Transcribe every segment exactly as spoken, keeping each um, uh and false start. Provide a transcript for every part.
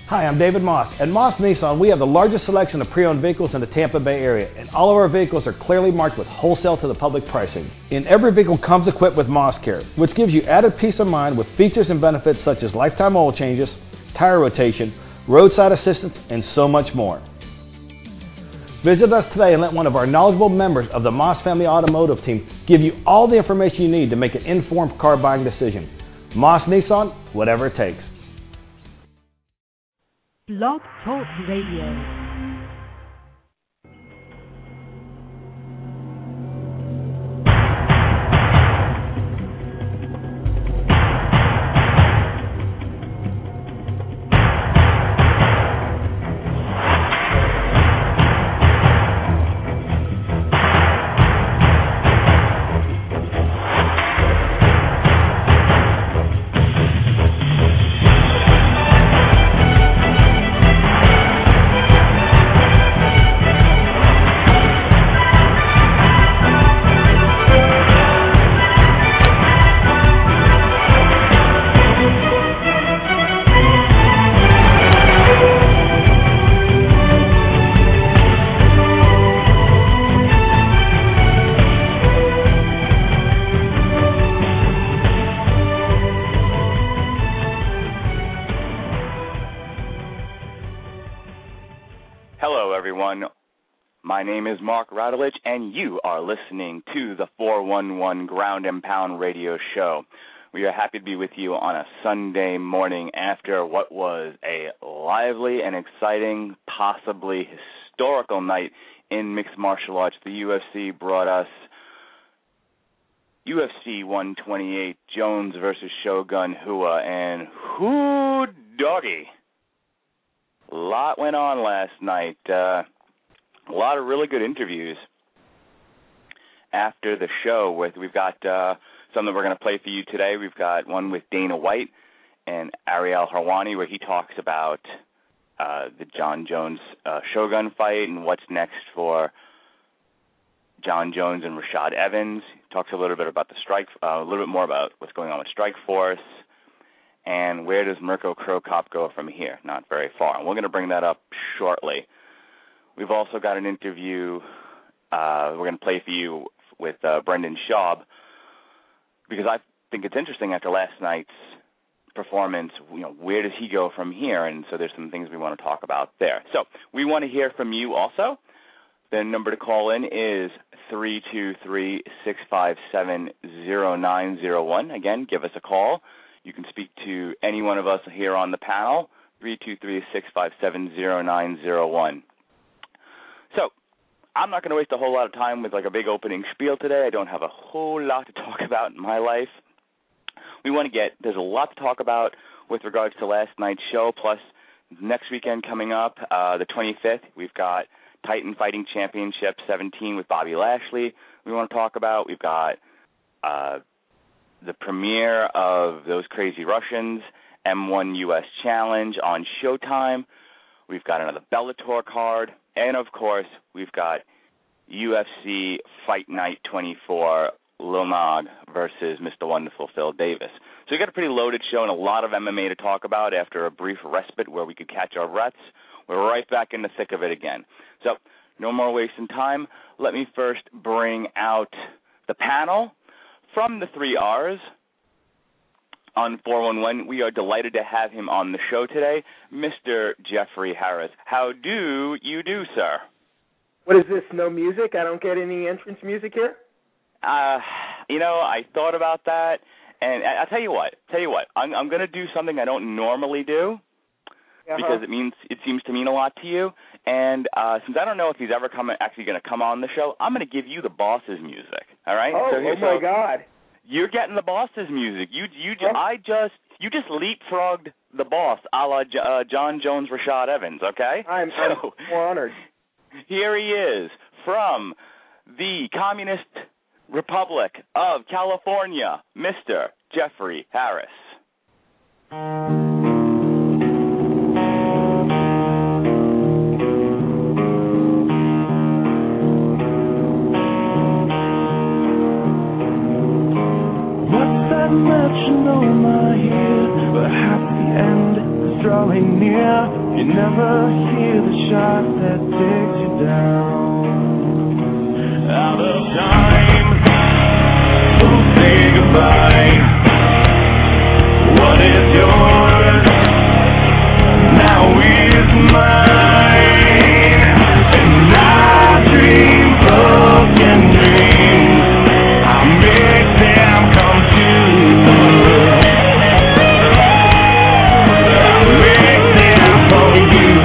Hi, I'm David Moss. At Moss Nissan, we have the largest selection of pre-owned vehicles in the Tampa Bay area, and all of our vehicles are clearly marked with wholesale to the public pricing. And every vehicle comes equipped with Moss Care, which gives you added peace of mind with features and benefits such as lifetime oil changes, tire rotation, roadside assistance, and so much more. Visit us today and let one of our knowledgeable members of the Moss Family Automotive team give you all the information you need to make an informed car buying decision. Moss Nissan, whatever it takes. Blog Talk Radio. My name is Mark Radulich, and you are listening to the four one one Ground and Pound radio show. We are happy to be with you on a Sunday morning after what was a lively and exciting, possibly historical night in mixed martial arts. The U F C brought us U F C one twenty-eight, Jones versus Shogun Rua, and whoo doggy. A lot went on last night. Uh, A lot of really good interviews after the show. With we've got uh, some that we're going to play for you today. We've got one with Dana White and Ariel Helwani, where he talks about uh, the John Jones uh, Shogun fight and what's next for John Jones and Rashad Evans. He talks a little bit about the strike, uh, a little bit more about what's going on with Strikeforce, and where does Mirko Cro Cop go from here? Not very far. And we're going to bring that up shortly. We've also got an interview uh, we're going to play for you with uh, Brendan Schaub, because I think it's interesting after last night's performance, you know, where does he go from here? And so there's some things we want to talk about there. So we want to hear from you also. The number to call in is three two three, six five seven, zero nine zero one. Again, give us a call. You can speak to any one of us here on the panel, three two three, six five seven, zero nine zero one. So, I'm not going to waste a whole lot of time with like a big opening spiel today. I don't have a whole lot to talk about in my life. We want to get, there's a lot to talk about with regards to last night's show, plus next weekend coming up, uh, the twenty-fifth, we've got Titan Fighting Championship seventeen with Bobby Lashley we want to talk about. We've got uh, the premiere of Those Crazy Russians, M one U S Challenge on Showtime. We've got another Bellator card. And, of course, we've got U F C Fight Night twenty-four, Lil Nog versus Mister Wonderful Phil Davis. So we've got a pretty loaded show and a lot of M M A to talk about after a brief respite where we could catch our breaths. We're right back in the thick of it again. So no more wasting time. Let me first bring out the panel from the three R's. On four one one, we are delighted to have him on the show today, Mister Jeffrey Harris. How do you do, sir? What is this, no music? I don't get any entrance music here? Uh, you know, I thought about that, and I, I'll tell you what, tell you what, I'm, I'm going to do something I don't normally do, uh-huh. because it means it seems to mean a lot to you, and uh, since I don't know if he's ever come, actually going to come on the show, I'm going to give you the boss's music, all right? Oh, so oh my so, God. You're getting the boss's music. You, you, huh? I just, you just leapfrogged the boss, a la uh, John Jones, Rashad Evans. Okay, I'm, so, I'm honored. Here he is from the Communist Republic of California, Mister Jeffrey Harris. Metronome I hear, but happy end is drawing near. care. You never hear the shot that takes you down. Out of time, we'll say goodbye. What is yours now is mine. And I dream broken dreams. I make them come true. I make them for you.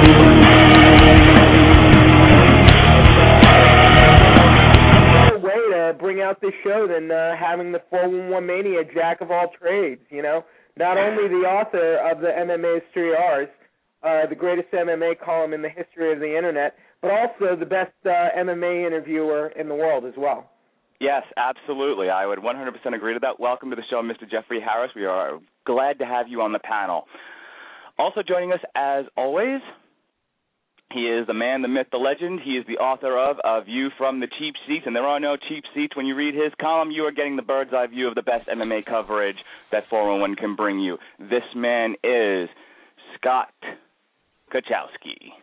No way to bring out this show than uh, having the four one one Mania jack of all trades, you know? Not only the author of the M M A History R's, uh, the greatest M M A column in the history of the Internet, but also the best uh, M M A interviewer in the world as well. Yes, absolutely. I would one hundred percent agree to that. Welcome to the show, Mister Jeffrey Harris. We are glad to have you on the panel. Also joining us, as always, he is the man, the myth, the legend. He is the author of A View from the Cheap Seats, and there are no cheap seats. When you read his column, you are getting the bird's eye view of the best M M A coverage that four one one can bring you. This man is Scott Kachowski.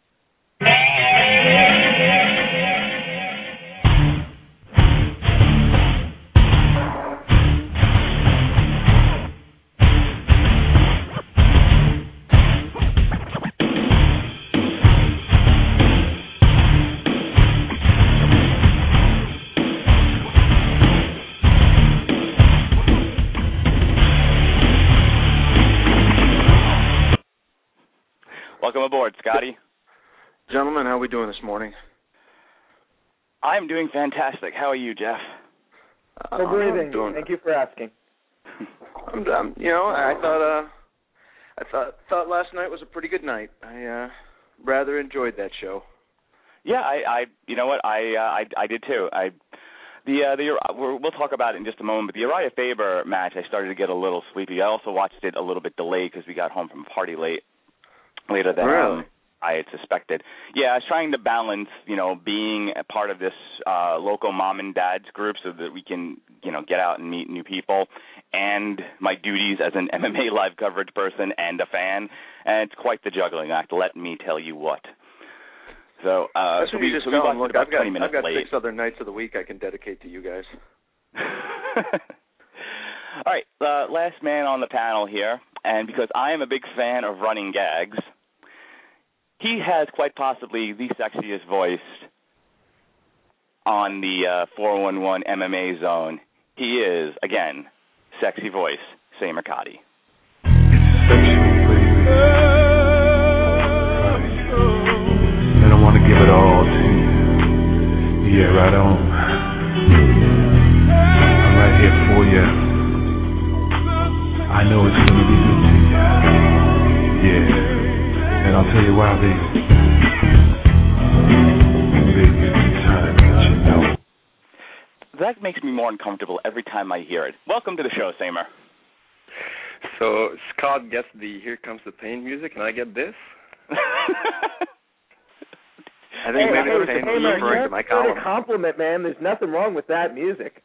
Welcome aboard, Scotty. Gentlemen, how are we doing this morning? I'm doing fantastic. How are you, Jeff? Uh, We're breathing. Doing... Thank you for asking. I'm, um, you know, I thought, uh, I thought, thought last night was a pretty good night. I uh, rather enjoyed that show. Yeah, I, I you know what, I, uh, I, I did too. I, the, uh, the, we're, we'll talk about it in just a moment. But the Uriah Faber match, I started to get a little sleepy. I also watched it a little bit delayed because we got home from a party late. Later than really? um, I had suspected. Yeah, I was trying to balance, you know, being a part of this uh, local mom and dad's group so that we can, you know, get out and meet new people, and my duties as an M M A live coverage person and a fan, and it's quite the juggling act. Let me tell you what. So, uh, That's so what we, you just so we tell them. Look, I've got, twenty minutes I've got late. six other nights of the week I can dedicate to you guys. All right, uh, last man on the panel here, and because I am a big fan of running gags, he has quite possibly the sexiest voice on the uh, four one one M M A zone. He is, again, sexy voice, Say Mercati. And I want to give it all to you. Yeah, right on. I'm right here for you. I know it's going to be good to you. Yeah. And I'll tell you why, baby. Baby, it's time that you know. That makes me more uncomfortable every time I hear it. Welcome to the show, Samer. So Scott gets the Here Comes the Pain music, and I get this? I think hey, maybe hey, the pain was hey, referring to my column. A compliment, man. There's nothing wrong with that music.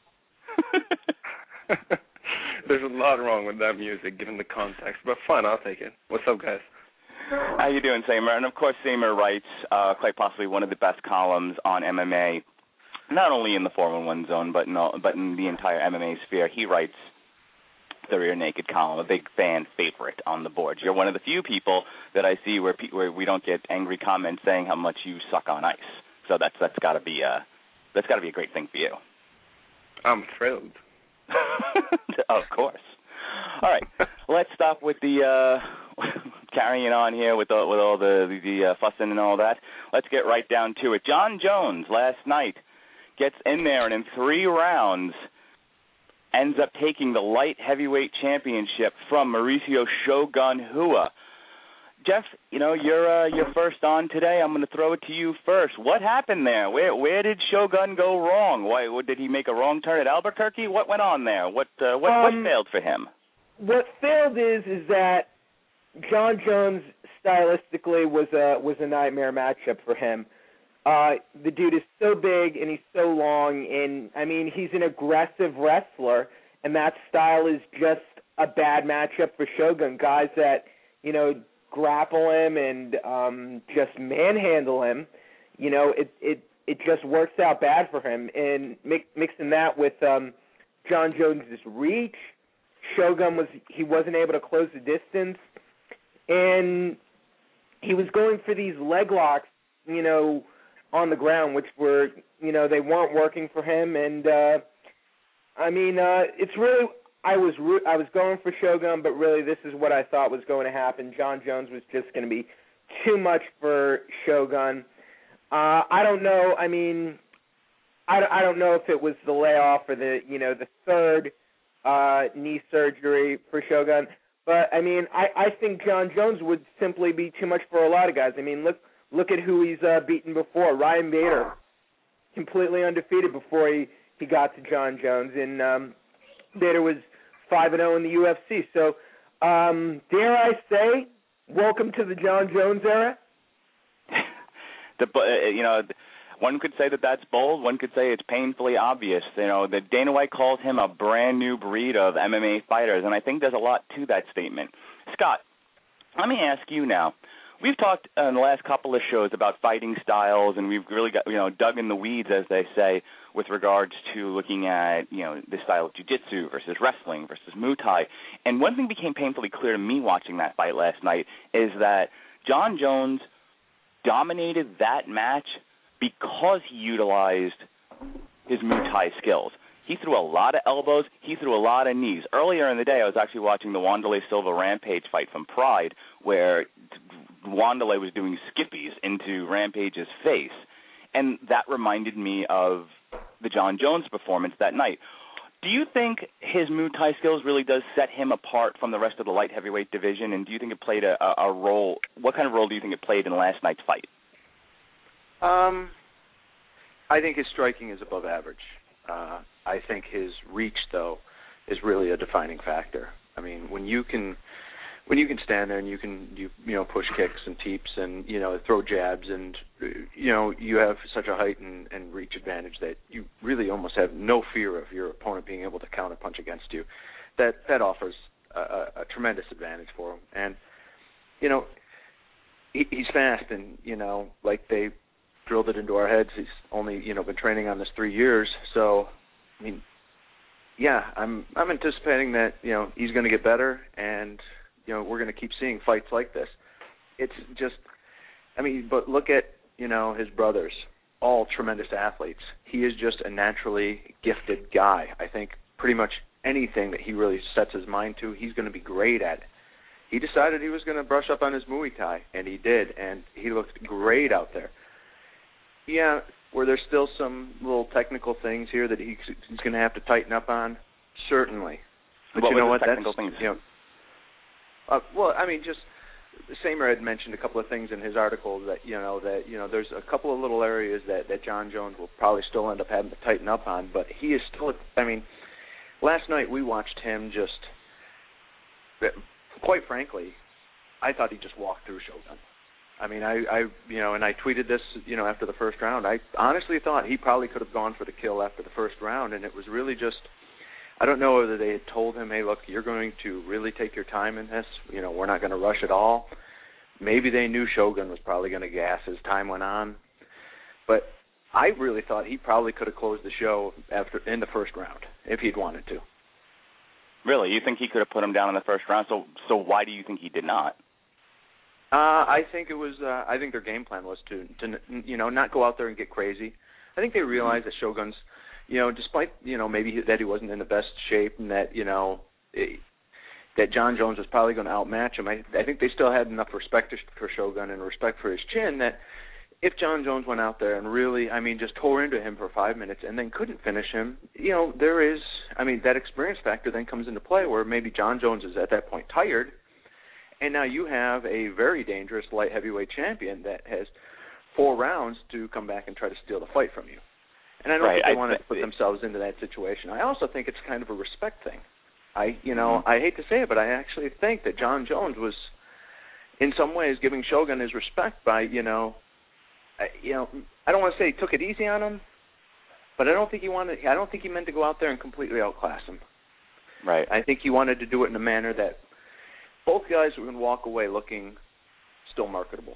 There's a lot wrong with that music, given the context, but fine, I'll take it. What's up, guys? How you doing, Samer? And, of course, Samer writes uh, quite possibly one of the best columns on M M A, not only in the four one one zone, but in, all, but in the entire M M A sphere. He writes the Rear Naked column, a big fan favorite on the boards. You're one of the few people that I see where, pe- where we don't get angry comments saying how much you suck on ice. So that's that's got to be a that's got to be a great thing for you. I'm thrilled. Of course. All right, let's stop with the uh, carrying on here with the, with all the the, the uh, fussing and all that. Let's get right down to it. John Jones last night gets in there and in three rounds ends up taking the light heavyweight championship from Mauricio Shogun Rua. Jeff, you know, you're uh, you're first on today. I'm going to throw it to you first. What happened there? Where where did Shogun go wrong? Why did he make a wrong turn at Albuquerque? What went on there? What uh, what, um, what failed for him? What failed is is that John Jones stylistically was a was a nightmare matchup for him. Uh, the dude is so big and he's so long, and I mean he's an aggressive wrestler, and that style is just a bad matchup for Shogun. Guys that you know grapple him and um, just manhandle him, you know, it it it just works out bad for him. And mix, mixing that with um, John Jones' reach, Shogun was he wasn't able to close the distance, and he was going for these leg locks, you know, on the ground, which were, you know, they weren't working for him. And uh, I mean, uh, it's really. I was I was going for Shogun, but really this is what I thought was going to happen. John Jones was just going to be too much for Shogun. Uh, I don't know. I mean, I, I don't know if it was the layoff or the you know the third uh, knee surgery for Shogun, but I mean, I, I think John Jones would simply be too much for a lot of guys. I mean, look look at who he's uh, beaten before. Ryan Bader, completely undefeated before he, he got to John Jones, and um, Bader was five and zero in the U F C. So, um, dare I say, welcome to the John Jones era. the uh, you know, one could say that that's bold. One could say it's painfully obvious. You know, that Dana White calls him a brand new breed of M M A fighters, and I think there's a lot to that statement. Scott, let me ask you now. We've talked in the last couple of shows about fighting styles, and we've really got, you know, dug in the weeds, as they say, with regards to looking at, you know, the style of jiu-jitsu versus wrestling versus Muay Thai. And one thing became painfully clear to me watching that fight last night is that John Jones dominated that match because he utilized his Muay Thai skills. He threw a lot of elbows. He threw a lot of knees. Earlier in the day, I was actually watching the Wanderlei Silva Rampage fight from Pride, where Wanderlei was doing skippies into Rampage's face. And that reminded me of the John Jones performance that night. Do you think his Muay Thai skills really does set him apart from the rest of the light heavyweight division? And do you think it played a, a role? What kind of role do you think it played in last night's fight? Um, I think his striking is above average. Uh, I think his reach, though, is really a defining factor. I mean, when you can, when you can stand there and you can, you you know, push kicks and teeps and you know throw jabs and you know you have such a height and, and reach advantage that you really almost have no fear of your opponent being able to counterpunch against you. That that offers a, a, a tremendous advantage for him. And you know, he, he's fast, and you know, like they drilled it into our heads. He's only, you know, been training on this three years. So, I mean, yeah, I'm I'm anticipating that, you know, he's going to get better, and, you know, we're going to keep seeing fights like this. It's just, I mean, but look at, you know, his brothers, all tremendous athletes. He is just a naturally gifted guy. I think pretty much anything that he really sets his mind to, he's going to be great at. He decided he was going to brush up on his Muay Thai, and he did, and he looked great out there. Yeah, were there still some little technical things here that he's, he's going to have to tighten up on? Certainly. But what you know were what? the technical That's, things? You know, uh, well, I mean, just Samer had mentioned a couple of things in his article that you know that you know there's a couple of little areas that, that John Jones will probably still end up having to tighten up on, but he is still. I mean, last night we watched him just. Quite frankly, I thought he just walked through Shogun. I mean, I, I, you know, and I tweeted this, you know, after the first round. I honestly thought he probably could have gone for the kill after the first round, and it was really just, I don't know whether they had told him, hey, look, you're going to really take your time in this. You know, we're not going to rush at all. Maybe they knew Shogun was probably going to gas as time went on. But I really thought he probably could have closed the show after in the first round if he'd wanted to. Really? You think he could have put him down in the first round? So, so why do you think he did not? Uh, I think it was. Uh, I think their game plan was to, to, you know, not go out there and get crazy. I think they realized that Shogun's, you know, despite you know maybe that he wasn't in the best shape and that you know it, that John Jones was probably going to outmatch him. I, I think they still had enough respect for Shogun and respect for his chin that if John Jones went out there and really, I mean, just tore into him for five minutes and then couldn't finish him, you know, there is, I mean, that experience factor then comes into play where maybe John Jones is at that point tired. And now you have a very dangerous light heavyweight champion that has four rounds to come back and try to steal the fight from you. And I don't right. think they I want th- to put themselves into that situation. I also think it's kind of a respect thing. I, you know, mm-hmm. I hate to say it, but I actually think that John Jones was, in some ways, giving Shogun his respect by, you know, I, you know, I don't want to say he took it easy on him, but I don't think he wanted. I don't think he meant to go out there and completely outclass him. Right. I think he wanted to do it in a manner that both guys were going to walk away looking still marketable.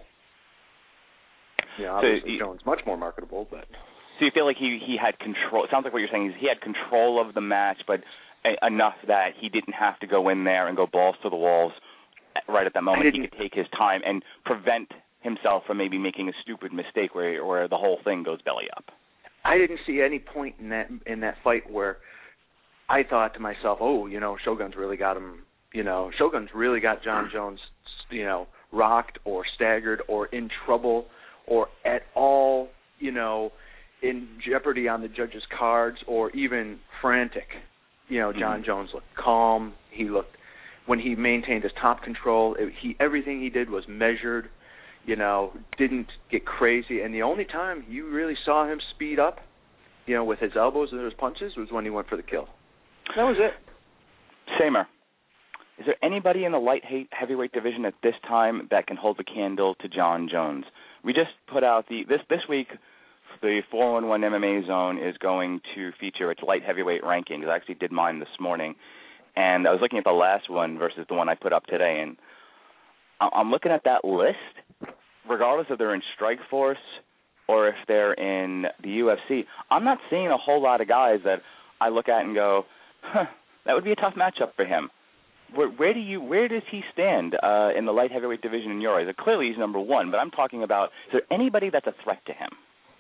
Yeah, so obviously you, Jones much more marketable, but. So you feel like he he had control. It sounds like what you're saying is he had control of the match, but a, enough that he didn't have to go in there and go balls to the walls right at that moment. He could take his time and prevent himself from maybe making a stupid mistake where where the whole thing goes belly up. I didn't see any point in that in that fight where I thought to myself, oh, you know, Shogun's really got him. You know, Shogun's really got John Jones, you know, rocked or staggered or in trouble or at all, you know, in jeopardy on the judge's cards or even frantic. You know, John mm-hmm. Jones looked calm. He looked, when he maintained his top control, it, he everything he did was measured, you know, didn't get crazy. And the only time you really saw him speed up, you know, with his elbows and his punches was when he went for the kill. That was it. Samer, is there anybody in the light heavyweight division at this time that can hold the candle to John Jones? We just put out the, this, this week, the four one one M M A Zone is going to feature its light heavyweight rankings. I actually did mine this morning, and I was looking at the last one versus the one I put up today, and I'm looking at that list, regardless if they're in Strikeforce or if they're in the U F C. I'm not seeing a whole lot of guys that I look at and go, huh, that would be a tough matchup for him. Where, where do you, where does he stand uh, in the light heavyweight division in your eyes? Clearly he's number one, but I'm talking about, is there anybody that's a threat to him?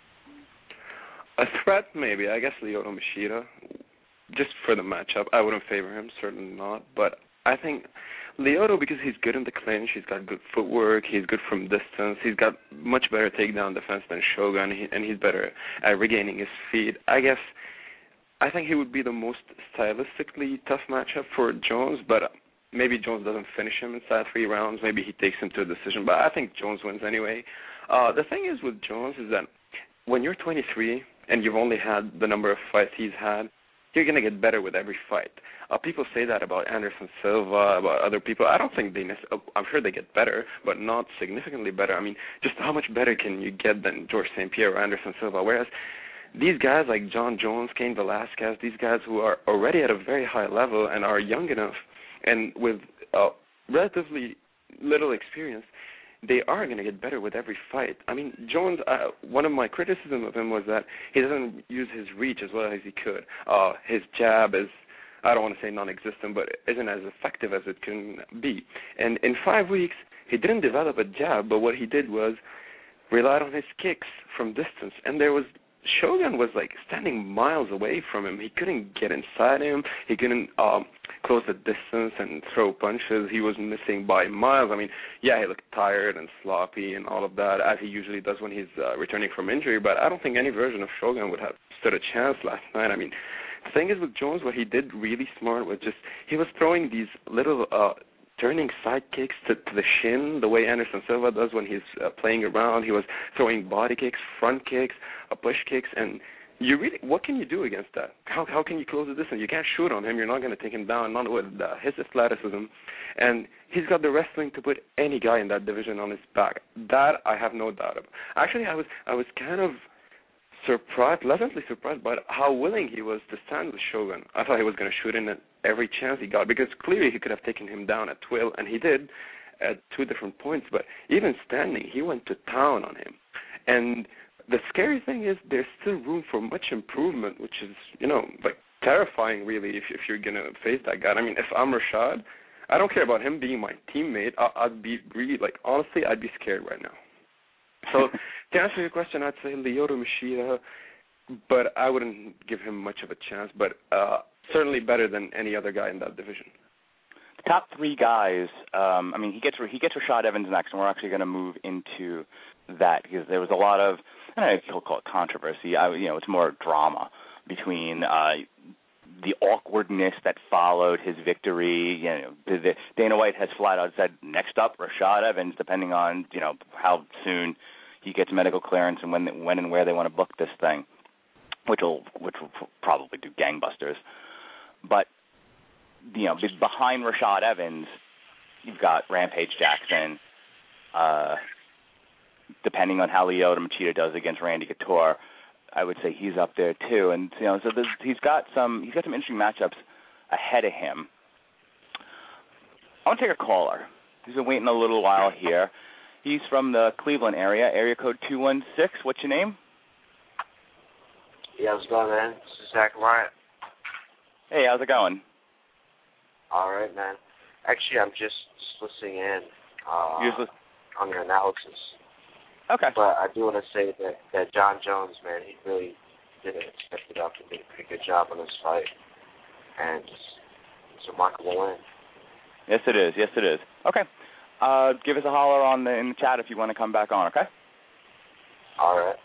A threat, maybe. I guess Lyoto Machida, just for the matchup. I wouldn't favor him, certainly not. But I think Lyoto, because he's good in the clinch, he's got good footwork, he's good from distance, he's got much better takedown defense than Shogun, and he's better at regaining his feet. I guess I think he would be the most stylistically tough matchup for Jones, but maybe Jones doesn't finish him inside three rounds. Maybe he takes him to a decision, but I think Jones wins anyway. Uh, the thing is with Jones is that when you're twenty-three and you've only had the number of fights he's had, you're going to get better with every fight. Uh, people say that about Anderson Silva, about other people. I don't think they necessarily, I'm sure they get better, but not significantly better. I mean, just how much better can you get than George Saint Pierre or Anderson Silva? Whereas these guys like John Jones, Cain Velasquez, these guys who are already at a very high level and are young enough and with uh, relatively little experience, they are going to get better with every fight. I mean, Jones, uh, one of my criticism of him was that he doesn't use his reach as well as he could. Uh, his jab is, I don't want to say non-existent, but isn't as effective as it can be. And in five weeks, he didn't develop a jab, but what he did was relied on his kicks from distance. And there was, Shogun was like standing miles away from him. He couldn't get inside him. He couldn't um, close the distance and throw punches. He was missing by miles. I mean, yeah, he looked tired and sloppy and all of that, as he usually does when he's uh, returning from injury, but I don't think any version of Shogun would have stood a chance last night. I mean, the thing is with Jones, what he did really smart was just, he was throwing these little uh, turning side kicks to, to the shin, the way Anderson Silva does when he's uh, playing around. He was throwing body kicks, front kicks, uh, push kicks, and you really, what can you do against that? How how can you close the distance? You can't shoot on him. You're not going to take him down, not with uh, his athleticism. And he's got the wrestling to put any guy in that division on his back. That I have no doubt about. Actually, I was I was kind of surprised, pleasantly surprised by how willing he was to stand with Shogun. I thought he was going to shoot in at every chance he got, because clearly he could have taken him down at will, and he did at two different points. But even standing, he went to town on him. And the scary thing is there's still room for much improvement, which is, you know, like terrifying, really, if, if you're going to face that guy. I mean, if I'm Rashad, I don't care about him being my teammate. I, I'd be really, like, honestly, I'd be scared right now. So to answer your question, I'd say Lyoto Machida, but I wouldn't give him much of a chance, but uh, certainly better than any other guy in that division. The top three guys, um, I mean, he gets he gets Rashad Evans next, and we're actually going to move into that because there was a lot of, I don't know if you'll call it controversy, I, you know, it's more drama between uh, the awkwardness that followed his victory. You know, the, the, Dana White has flat out said, next up, Rashad Evans, depending on, you know, how soon he gets medical clearance and when when and where they want to book this thing, which will which will probably do gangbusters. But, you know, behind Rashad Evans, you've got Rampage Jackson. Uh, depending on how Lyoto Machida does against Randy Couture, I would say he's up there too. And you know, so he's got some he's got some interesting matchups ahead of him. I want to take a caller. He's been waiting a little while here. He's from the Cleveland area, area code two one six. What's your name? Yeah, how's it going, man? This is Zach Wyatt. Hey, how's it going? All right, man. Actually, I'm just, just listening in uh, Usually. on your analysis. Okay. But I do want to say that, that John Jones, man, he really did it, stepped it up and did a pretty good job on this fight. And it's, it's a remarkable win. Yes, it is. Yes, it is. Okay. Uh, give us a holler on the, in the chat if you want to come back on, okay? All right.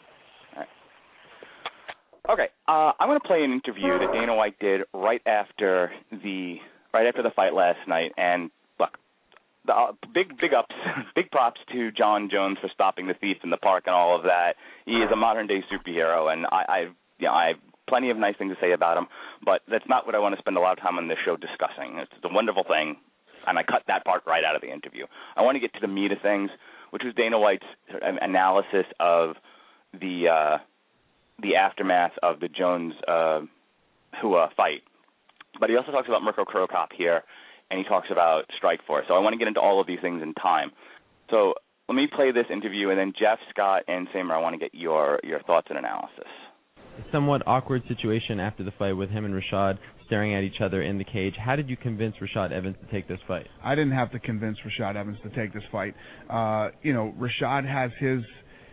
Okay, uh, I'm going to play an interview that Dana White did right after the right after the fight last night. And look, the uh, big big ups, big props to John Jones for stopping the thief in the park and all of that. He is a modern day superhero, and I, I, you know, I have plenty of nice things to say about him. But that's not what I want to spend a lot of time on this show discussing. It's a wonderful thing, and I cut that part right out of the interview. I want to get to the meat of things, which was Dana White's analysis of the. Uh, the aftermath of the Jones uh, Hua fight. But he also talks about Mirko Cro Cop here, and he talks about Strikeforce. So I want to get into all of these things in time. So let me play this interview, and then Jeff, Scott, and Samer, I want to get your, your thoughts and analysis. A somewhat awkward situation after the fight with him and Rashad staring at each other in the cage. How did you convince Rashad Evans to take this fight? I didn't have to convince Rashad Evans to take this fight. Uh, you know, Rashad has his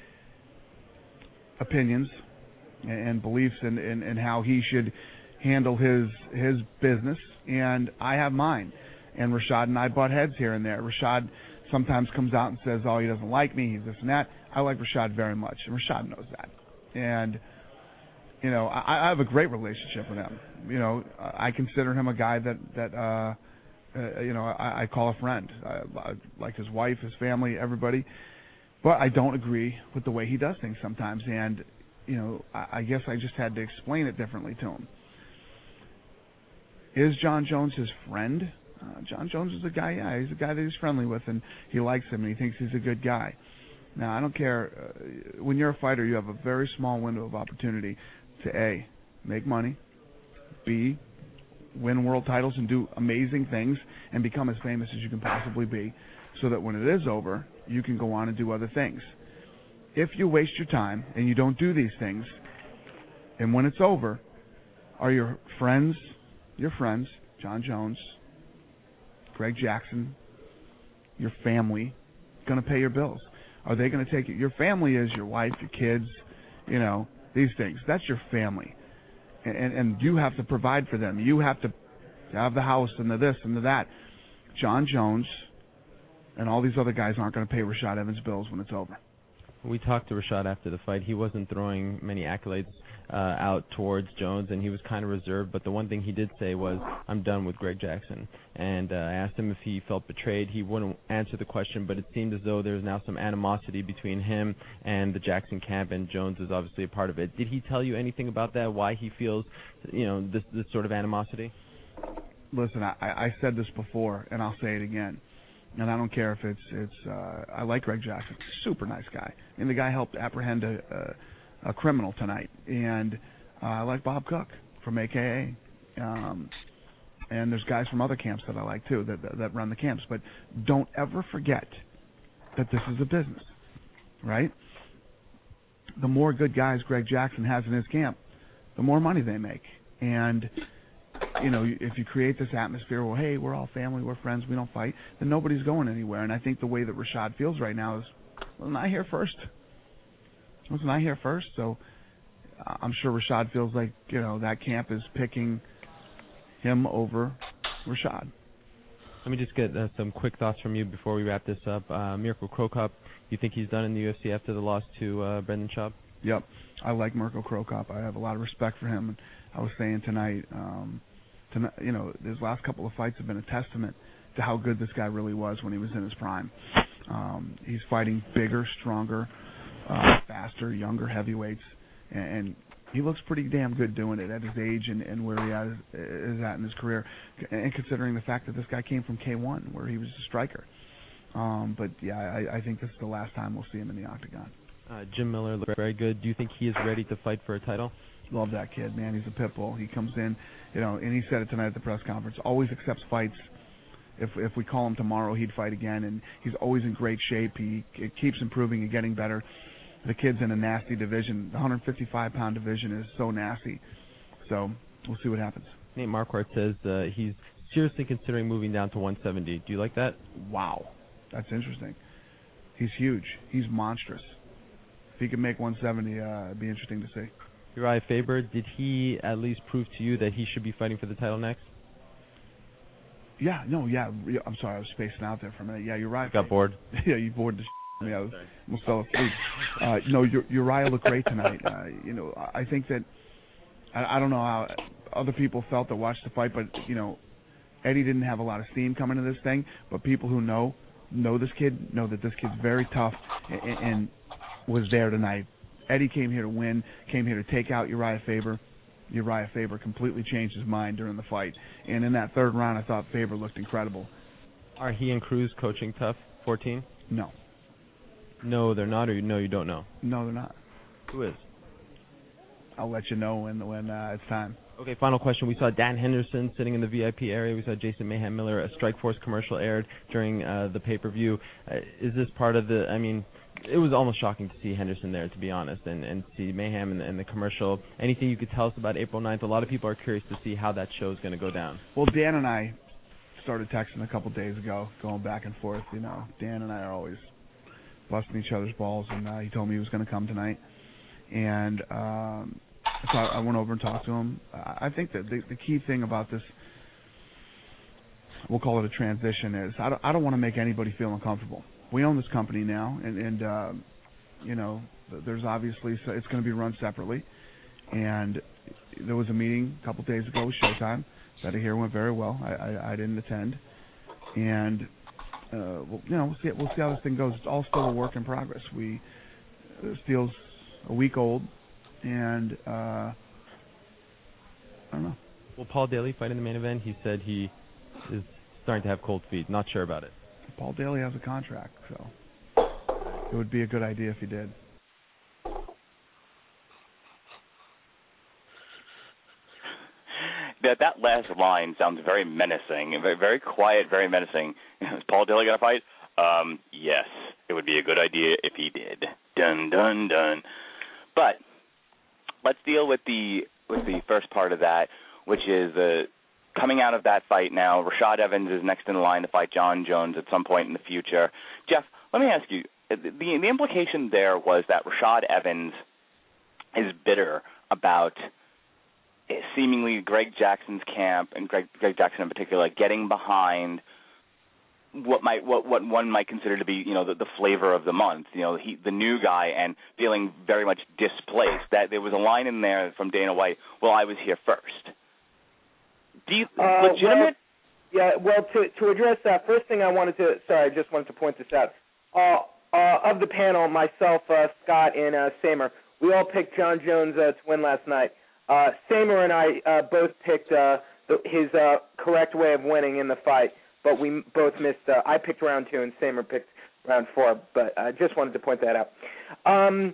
opinions and beliefs in, in, in how he should handle his his business, and I have mine. And Rashad and I butt heads here and there. Rashad sometimes comes out and says, oh, he doesn't like me, he's this and that. I like Rashad very much, and Rashad knows that. And, you know, I, I have a great relationship with him. You know, I consider him a guy that, that uh, uh, you know, I, I call a friend. I, I like his wife, his family, everybody. But I don't agree with the way he does things sometimes, and you know, I guess I just had to explain it differently to him. Is John Jones his friend? Uh, John Jones is a guy, yeah, he's a guy that he's friendly with, and he likes him, and he thinks he's a good guy. Now, I don't care. Uh, when you're a fighter, you have a very small window of opportunity to, A, make money, B, win world titles and do amazing things and become as famous as you can possibly be, so that when it is over, you can go on and do other things. If you waste your time and you don't do these things, and when it's over, are your friends, your friends, John Jones, Greg Jackson, your family, going to pay your bills? Are they going to take it? Your family is your wife, your kids, you know, these things. That's your family. And, and, and you have to provide for them. You have to have the house and the this and the that. John Jones and all these other guys aren't going to pay Rashad Evans' bills when it's over. We talked to Rashad after the fight. He wasn't throwing many accolades uh, out towards Jones, and he was kind of reserved. But the one thing he did say was, I'm done with Greg Jackson. And uh, I asked him if he felt betrayed. He wouldn't answer the question, but it seemed as though there's now some animosity between him and the Jackson camp, and Jones is obviously a part of it. Did he tell you anything about that, why he feels, you know, this, this sort of animosity? Listen, I, I said this before, and I'll say it again. And I don't care if it's it's. Uh, I like Greg Jackson, super nice guy, and the guy helped apprehend a, a, a criminal tonight. And uh, I like Bob Cook from A K A, um, and there's guys from other camps that I like too that, that that run the camps. But don't ever forget that this is a business, right? The more good guys Greg Jackson has in his camp, the more money they make, and. You know, if you create this atmosphere where, hey, we're all family, we're friends, we don't fight, then nobody's going anywhere. And I think the way that Rashad feels right now is, wasn't I here first? Wasn't I here first? So I'm sure Rashad feels like, you know, that camp is picking him over Rashad. Let me just get uh, some quick thoughts from you before we wrap this up. Uh, Mirko Cro Cop, you think he's done in the U F C after the loss to uh, Brendan Schaub? Yep. I like Mirko Cro Cop. I have a lot of respect for him. And I was saying tonight, um, tonight, you know, his last couple of fights have been a testament to how good this guy really was when he was in his prime. Um, he's fighting bigger, stronger, uh, faster, younger heavyweights, and, and he looks pretty damn good doing it at his age and, and where he is, is at in his career, and considering the fact that this guy came from K one, where he was a striker. Um, but, yeah, I, I think this is the last time we'll see him in the octagon. Uh, Jim Miller looked very good. Do you think he is ready to fight for a title? Love that kid, man. He's a pit bull. He comes in, you know, and he said it tonight at the press conference, always accepts fights if if we call him tomorrow, he'd fight again, and he's always in great shape. He, he keeps improving and getting better. The kid's in a nasty division. The one fifty-five pound division is so nasty. So we'll see what happens. Nate Marquardt says uh, he's seriously considering moving down to one seventy. Do you like that? Wow, that's interesting. He's huge. He's monstrous. If he could make one seventy, uh, it'd be interesting to see. Uriah Faber, did he at least prove to you that he should be fighting for the title next? Yeah, no, yeah. I'm sorry, I was spacing out there for a minute. Yeah, Uriah. Got bored? Yeah, you bored the shit. Yeah, I was almost fell asleep. Uh, no, Uriah looked great tonight. Uh, you know, I think that I, I don't know how other people felt that watched the fight, but you know, Eddie didn't have a lot of steam coming to this thing. But people who know know this kid know that this kid's very tough and, and was there tonight. Eddie came here to win, came here to take out Uriah Faber. Uriah Faber completely changed his mind during the fight. And in that third round, I thought Faber looked incredible. Are he and Cruz coaching Tough fourteen? No. No, they're not, or no, you don't know? No, they're not. Who is? I'll let you know when when uh, it's time. Okay, final question. We saw Dan Henderson sitting in the V I P area. We saw Jason Mayhem Miller. A Strikeforce commercial aired during uh, the pay-per-view. Uh, is this part of the, I mean, it was almost shocking to see Henderson there, to be honest, and, and see Mayhem in the, in the commercial. Anything you could tell us about April ninth? A lot of people are curious to see how that show is going to go down. Well, Dan and I started texting a couple days ago, going back and forth. You know, Dan and I are always busting each other's balls, and uh, he told me he was going to come tonight. And um, so I, I went over and talked to him. I think that the, the key thing about this, we'll call it a transition, is I don't, I don't want to make anybody feel uncomfortable. We own this company now, and, and uh, you know, there's obviously, so it's going to be run separately. And there was a meeting a couple days ago with Showtime that I hear went very well. I, I, I didn't attend, and uh, we'll, you know, we'll see. We'll see how this thing goes. It's all still a work in progress. We this deal's a week old, and uh, I don't know. Will Paul Daly fight in the main event? He said he is starting to have cold feet. Not sure about it. Paul Daly has a contract, so it would be a good idea if he did. That that last line sounds very menacing, very, very quiet, very menacing. Is Paul Daly going to fight? Um, yes, it would be a good idea if he did. Dun dun dun. But let's deal with the with the first part of that, which is the. Uh, Coming out of that fight now, Rashad Evans is next in line to fight John Jones at some point in the future. Jeff, let me ask you, the, the implication there was that Rashad Evans is bitter about seemingly Greg Jackson's camp, and Greg, Greg Jackson in particular, getting behind what might what, what one might consider to be, you know, the, the flavor of the month, you know, he, the new guy, and feeling very much displaced. That there was a line in there from Dana White, well, I was here first. Do you, uh, legitimate? Well, yeah, well, to to address that, first thing I wanted to, sorry, I just wanted to point this out. Uh, uh, of the panel, myself, uh, Scott, and uh, Samer, we all picked John Jones uh, to win last night. Uh, Samer and I uh, both picked uh, the, his uh, correct way of winning in the fight, but we both missed. Uh, I picked round two, and Samer picked round four, but I just wanted to point that out. Um,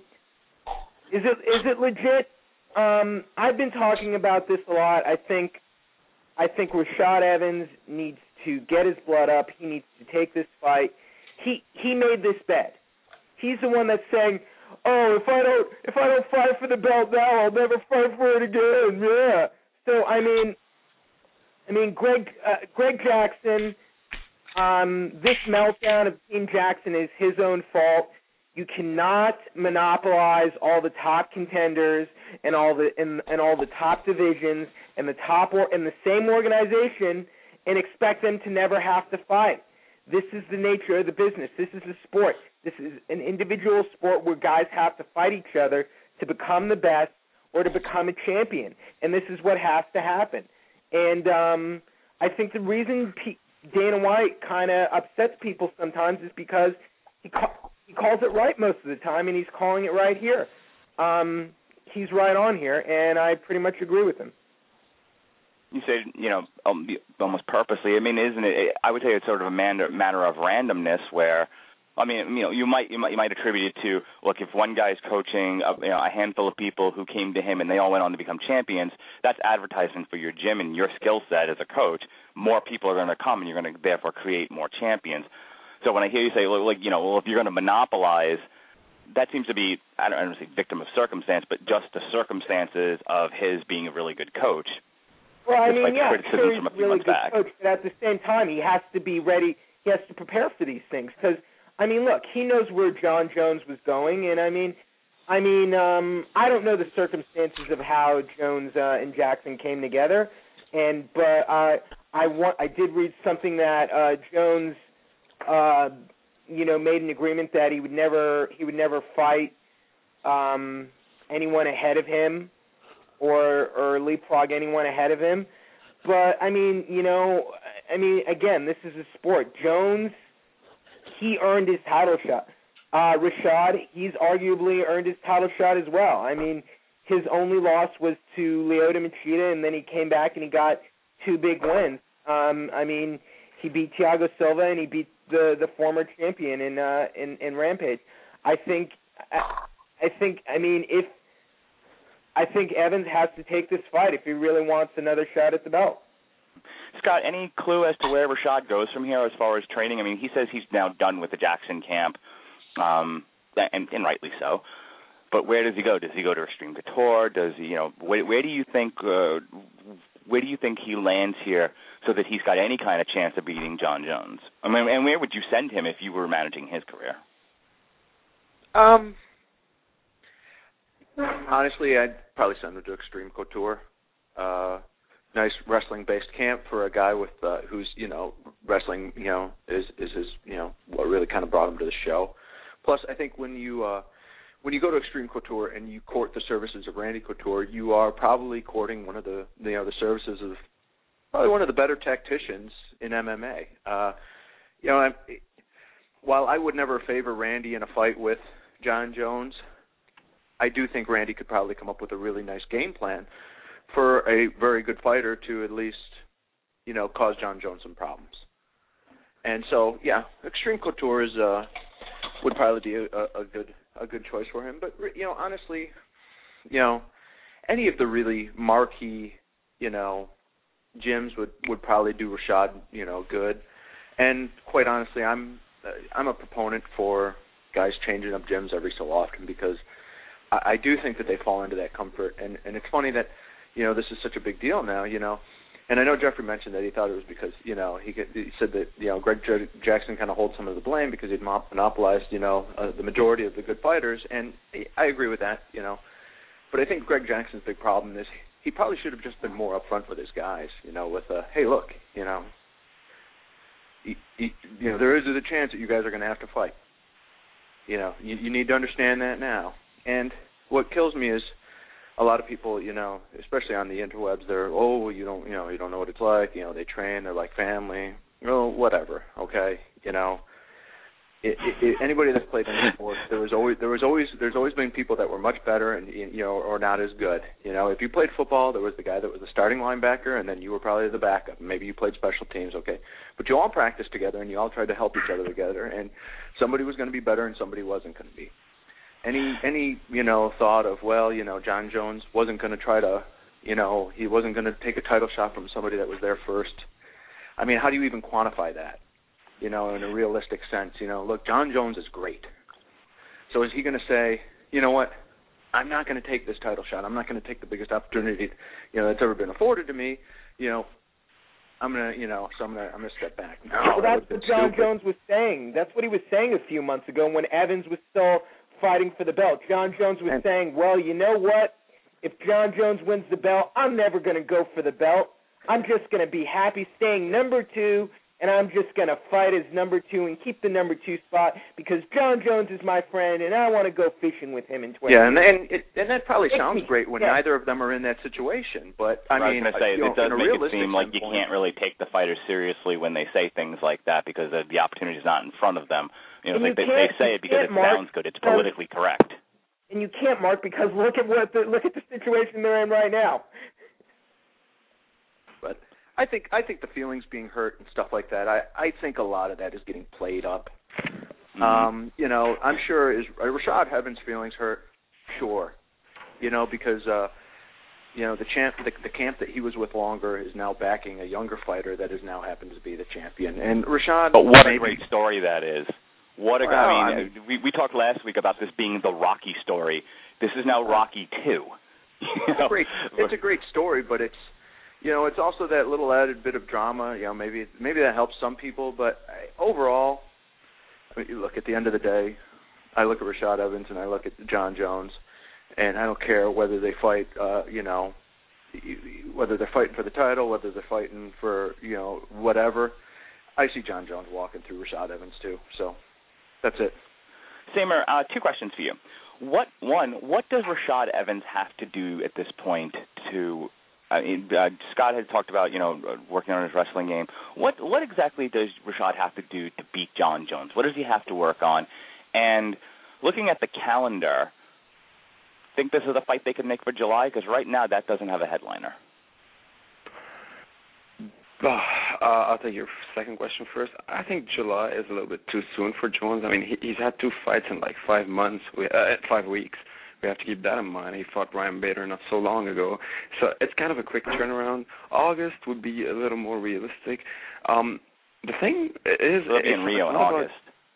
is it is it legit? Um, I've been talking about this a lot. I think I think Rashad Evans needs to get his blood up. He needs to take this fight. He he made this bet. He's the one that's saying, "Oh, if I don't if I don't fight for the belt now, I'll never fight for it again." Yeah. So I mean, I mean, Greg uh, Greg Jackson. Um, this meltdown of Team Jackson is his own fault. You cannot monopolize all the top contenders and all the and, and all the top divisions and the top or in the same organization and expect them to never have to fight. This is the nature of the business. This is a sport. This is an individual sport where guys have to fight each other to become the best or to become a champion, and this is what has to happen. And um, I think the reason P- Dana White kind of upsets people sometimes is because he ca- he calls it right most of the time, and he's calling it right here. Um, he's right on here, and I pretty much agree with him. You say, you know, almost purposely. I mean, isn't it? I would say it's sort of a matter, matter of randomness where I mean, you know, you might you might you might attribute it to, look, if one guy's coaching a, you know, a handful of people who came to him and they all went on to become champions, that's advertising for your gym and your skill set as a coach. More people are going to come, and you're going to therefore create more champions. So when I hear you say, like, you know, well, if you're going to monopolize, that seems to be, I don't, I don't say victim of circumstance, but just the circumstances of his being a really good coach. Well, I mean, like yeah, sure, he's from a a few really months good back. coach, but at the same time, he has to be ready. He has to prepare for these things because, I mean, look, he knows where John Jones was going, and I mean, I mean, um, I don't know the circumstances of how Jones uh, and Jackson came together, and but I, I want, I did read something that uh, Jones, uh, you know, made an agreement that he would never, he would never fight um, anyone ahead of him, or or leapfrog anyone ahead of him. But I mean, you know, I mean, again, this is a sport. Jones, he earned his title shot. Uh, Rashad, he's arguably earned his title shot as well. I mean, his only loss was to Lyoto Machida, and then he came back and he got two big wins. Um, I mean, he beat Thiago Silva and he beat the the former champion in uh, in, in Rampage. I think, I, I think, I mean, if I think Evans has to take this fight if he really wants another shot at the belt. Scott, any clue as to where Rashad goes from here as far as training? I mean, he says he's now done with the Jackson camp, um, and, and rightly so. But where does he go? Does he go to Extreme Couture? Does he, you know, where, where do you think, uh, where do you think he lands here so that he's got any kind of chance of beating John Jones? I mean, and where would you send him if you were managing his career? Um. Honestly, I'd probably send him to Extreme Couture. Uh, nice wrestling-based camp for a guy with uh, who's you know wrestling you know is is his you know what really kind of brought him to the show. Plus, I think when you uh, when you go to Extreme Couture and you court the services of Randy Couture, you are probably courting one of the you know the services of probably one of the better tacticians in M M A. Uh, you know, I'm, while I would never favor Randy in a fight with John Jones, I do think Randy could probably come up with a really nice game plan for a very good fighter to at least, you know, cause John Jones some problems. And so, yeah, Extreme Couture is uh, would probably be a, a good a good choice for him. But you know, honestly, you know, any of the really marquee, you know, gyms would, would probably do Rashad, you know, good. And quite honestly, I'm I'm a proponent for guys changing up gyms every so often because I do think that they fall into that comfort, and, and it's funny that, you know, this is such a big deal now, you know, and I know Jeffrey mentioned that he thought it was because, you know, he, could, he said that, you know, Greg J- Jackson kind of holds some of the blame because he'd monopolized, you know, uh, the majority of the good fighters, and I agree with that, you know, but I think Greg Jackson's big problem is he probably should have just been more upfront with his guys, you know, with, uh, hey, look, you know, he, he, you know, there is a chance that you guys are going to have to fight. You know, you, you need to understand that now. And what kills me is a lot of people, you know, especially on the interwebs, they're, oh, you don't, you know, you don't know what it's like. You know, they train, they're like family. Well, whatever, okay. You know, it, it, it, anybody that's played any sport, there was always, there was always, there's always been people that were much better and you know, or not as good. You know, if you played football, there was the guy that was the starting linebacker, and then you were probably the backup. Maybe you played special teams, okay. But you all practiced together, and you all tried to help each other together, and somebody was going to be better, and somebody wasn't going to be. Any, any, you know, thought of, well, you know, John Jones wasn't going to try to, you know, he wasn't going to take a title shot from somebody that was there first. I mean, how do you even quantify that, you know, in a realistic sense? You know, look, John Jones is great. So is he going to say, you know what, I'm not going to take this title shot. I'm not going to take the biggest opportunity, you know, that's ever been afforded to me. You know, I'm going to, you know, so I'm going to, I'm going to step back. No, well, that's that what John stupid. Jones was saying. That's what he was saying a few months ago when Evans was still fighting for the belt. John Jones was and, saying, well, you know what? If John Jones wins the belt, I'm never going to go for the belt. I'm just going to be happy staying number two, and I'm just going to fight as number two and keep the number two spot because John Jones is my friend, and I want to go fishing with him in twenty Yeah, and years. and, it, and that probably It sounds me, great when yeah. neither of them are in that situation. But I, I mean, was going to say, you know, it does in a make it realistic seem like you standpoint, can't really take the fighters seriously when they say things like that because the, the opportunity is not in front of them. You know, And like you they, they can't- say you it because can't, it Mark, sounds good. It's politically correct. And you can't, Mark, because look at what the, look at the situation they're in right now. But I think I think the feelings being hurt and stuff like that. I I think a lot of that is getting played up. Mm-hmm. Um, you know, I'm sure is uh, Rashad Evans' feelings hurt. Sure, you know, because uh, you know the champ, the, the camp that he was with longer is now backing a younger fighter that is now happens to be the champion. And Rashad, but what maybe, a great story that is. What a well, I mean, I mean we we talked last week about this being the Rocky story. This is now Rocky two. It's a great, it's a great story, but it's, you know, it's also that little added bit of drama. You know, maybe maybe that helps some people, but overall, I mean, look, at the end of the day, I look at Rashad Evans and I look at John Jones, and I don't care whether they fight, uh, you know, whether they're fighting for the title, whether they're fighting for, you know, whatever. I see John Jones walking through Rashad Evans too. So that's it. Samer, uh, two questions for you. What one? What does Rashad Evans have to do at this point to? I mean, uh, Scott had talked about, you know, working on his wrestling game. What what exactly does Rashad have to do to beat John Jones? What does he have to work on? And looking at the calendar, think this is a fight they could make for July? Because right now that doesn't have a headliner. Uh, I'll take your second question first. I think July is a little bit too soon for Jones. I mean, he, he's had two fights in like five months, we, uh, five weeks. We have to keep that in mind. He fought Ryan Bader not so long ago. So it's kind of a quick turnaround. August would be a little more realistic. Um, the thing is... It'll be in Rio in August.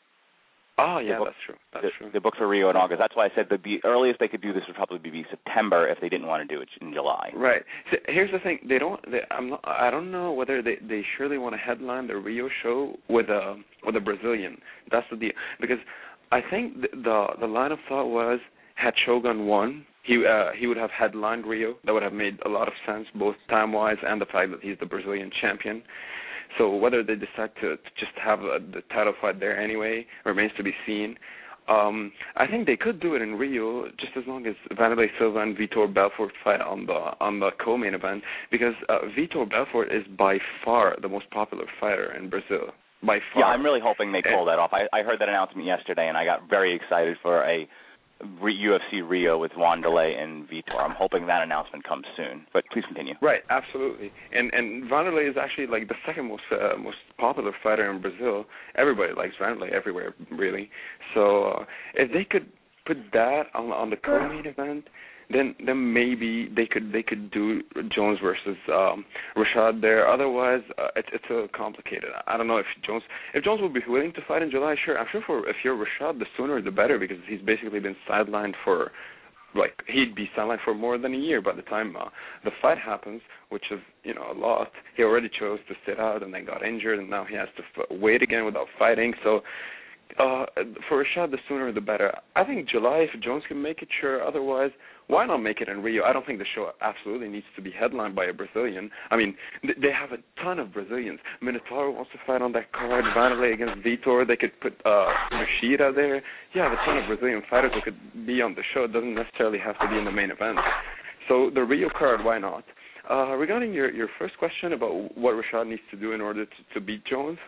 Oh, yeah, book, that's true. That's the, true. The books for Rio in August. That's why I said that the earliest they could do this would probably be September if they didn't want to do it in July. Right. So here's the thing. They don't. They, I'm not. I don't know whether they, they surely want to headline the Rio show with a with a Brazilian. That's the deal. Because I think the the, the line of thought was had Shogun won, he uh, he would have headlined Rio. That would have made a lot of sense, both time wise and the fact that he's the Brazilian champion. So whether they decide to, to just have a, the title fight there anyway remains to be seen. Um, I think they could do it in Rio just as long as Vanderlei Silva and Vitor Belfort fight on the on the co-main event, because uh, Vitor Belfort is by far the most popular fighter in Brazil. By far. Yeah, I'm really hoping they pull that off. I, I heard that announcement yesterday, and I got very excited for a U F C Rio with Wanderlei and Vitor. I'm hoping that announcement comes soon. But please continue. Right, absolutely. And and Wanderlei is actually like the second most uh, most popular fighter in Brazil. Everybody likes Wanderlei everywhere, really. So uh, if they could put that on on the co-main event, then then maybe they could they could do Jones versus um, Rashad there. Otherwise, uh, it's it's a complicated. I don't know if Jones if Jones would be willing to fight in July. Sure, I'm sure for if you're Rashad, the sooner the better, because he's basically been sidelined for like he'd be sidelined for more than a year by the time uh, the fight happens, which is you know a lot. He already chose to sit out and then got injured, and now he has to f- wait again without fighting. So. Uh, for Rashad, the sooner the better. I think July, if Jones can make it, sure. Otherwise, why not make it in Rio? I don't think the show absolutely needs to be headlined by a Brazilian. I mean, th- they have a ton of Brazilians. Minotauro wants to fight on that card. Vanderlei against Vitor. They could put uh, Machida there. You have a ton of Brazilian fighters who could be on the show. It doesn't necessarily have to be in the main event. So the Rio card, why not? Uh, regarding your, your first question about what Rashad needs to do in order to, to beat Jones,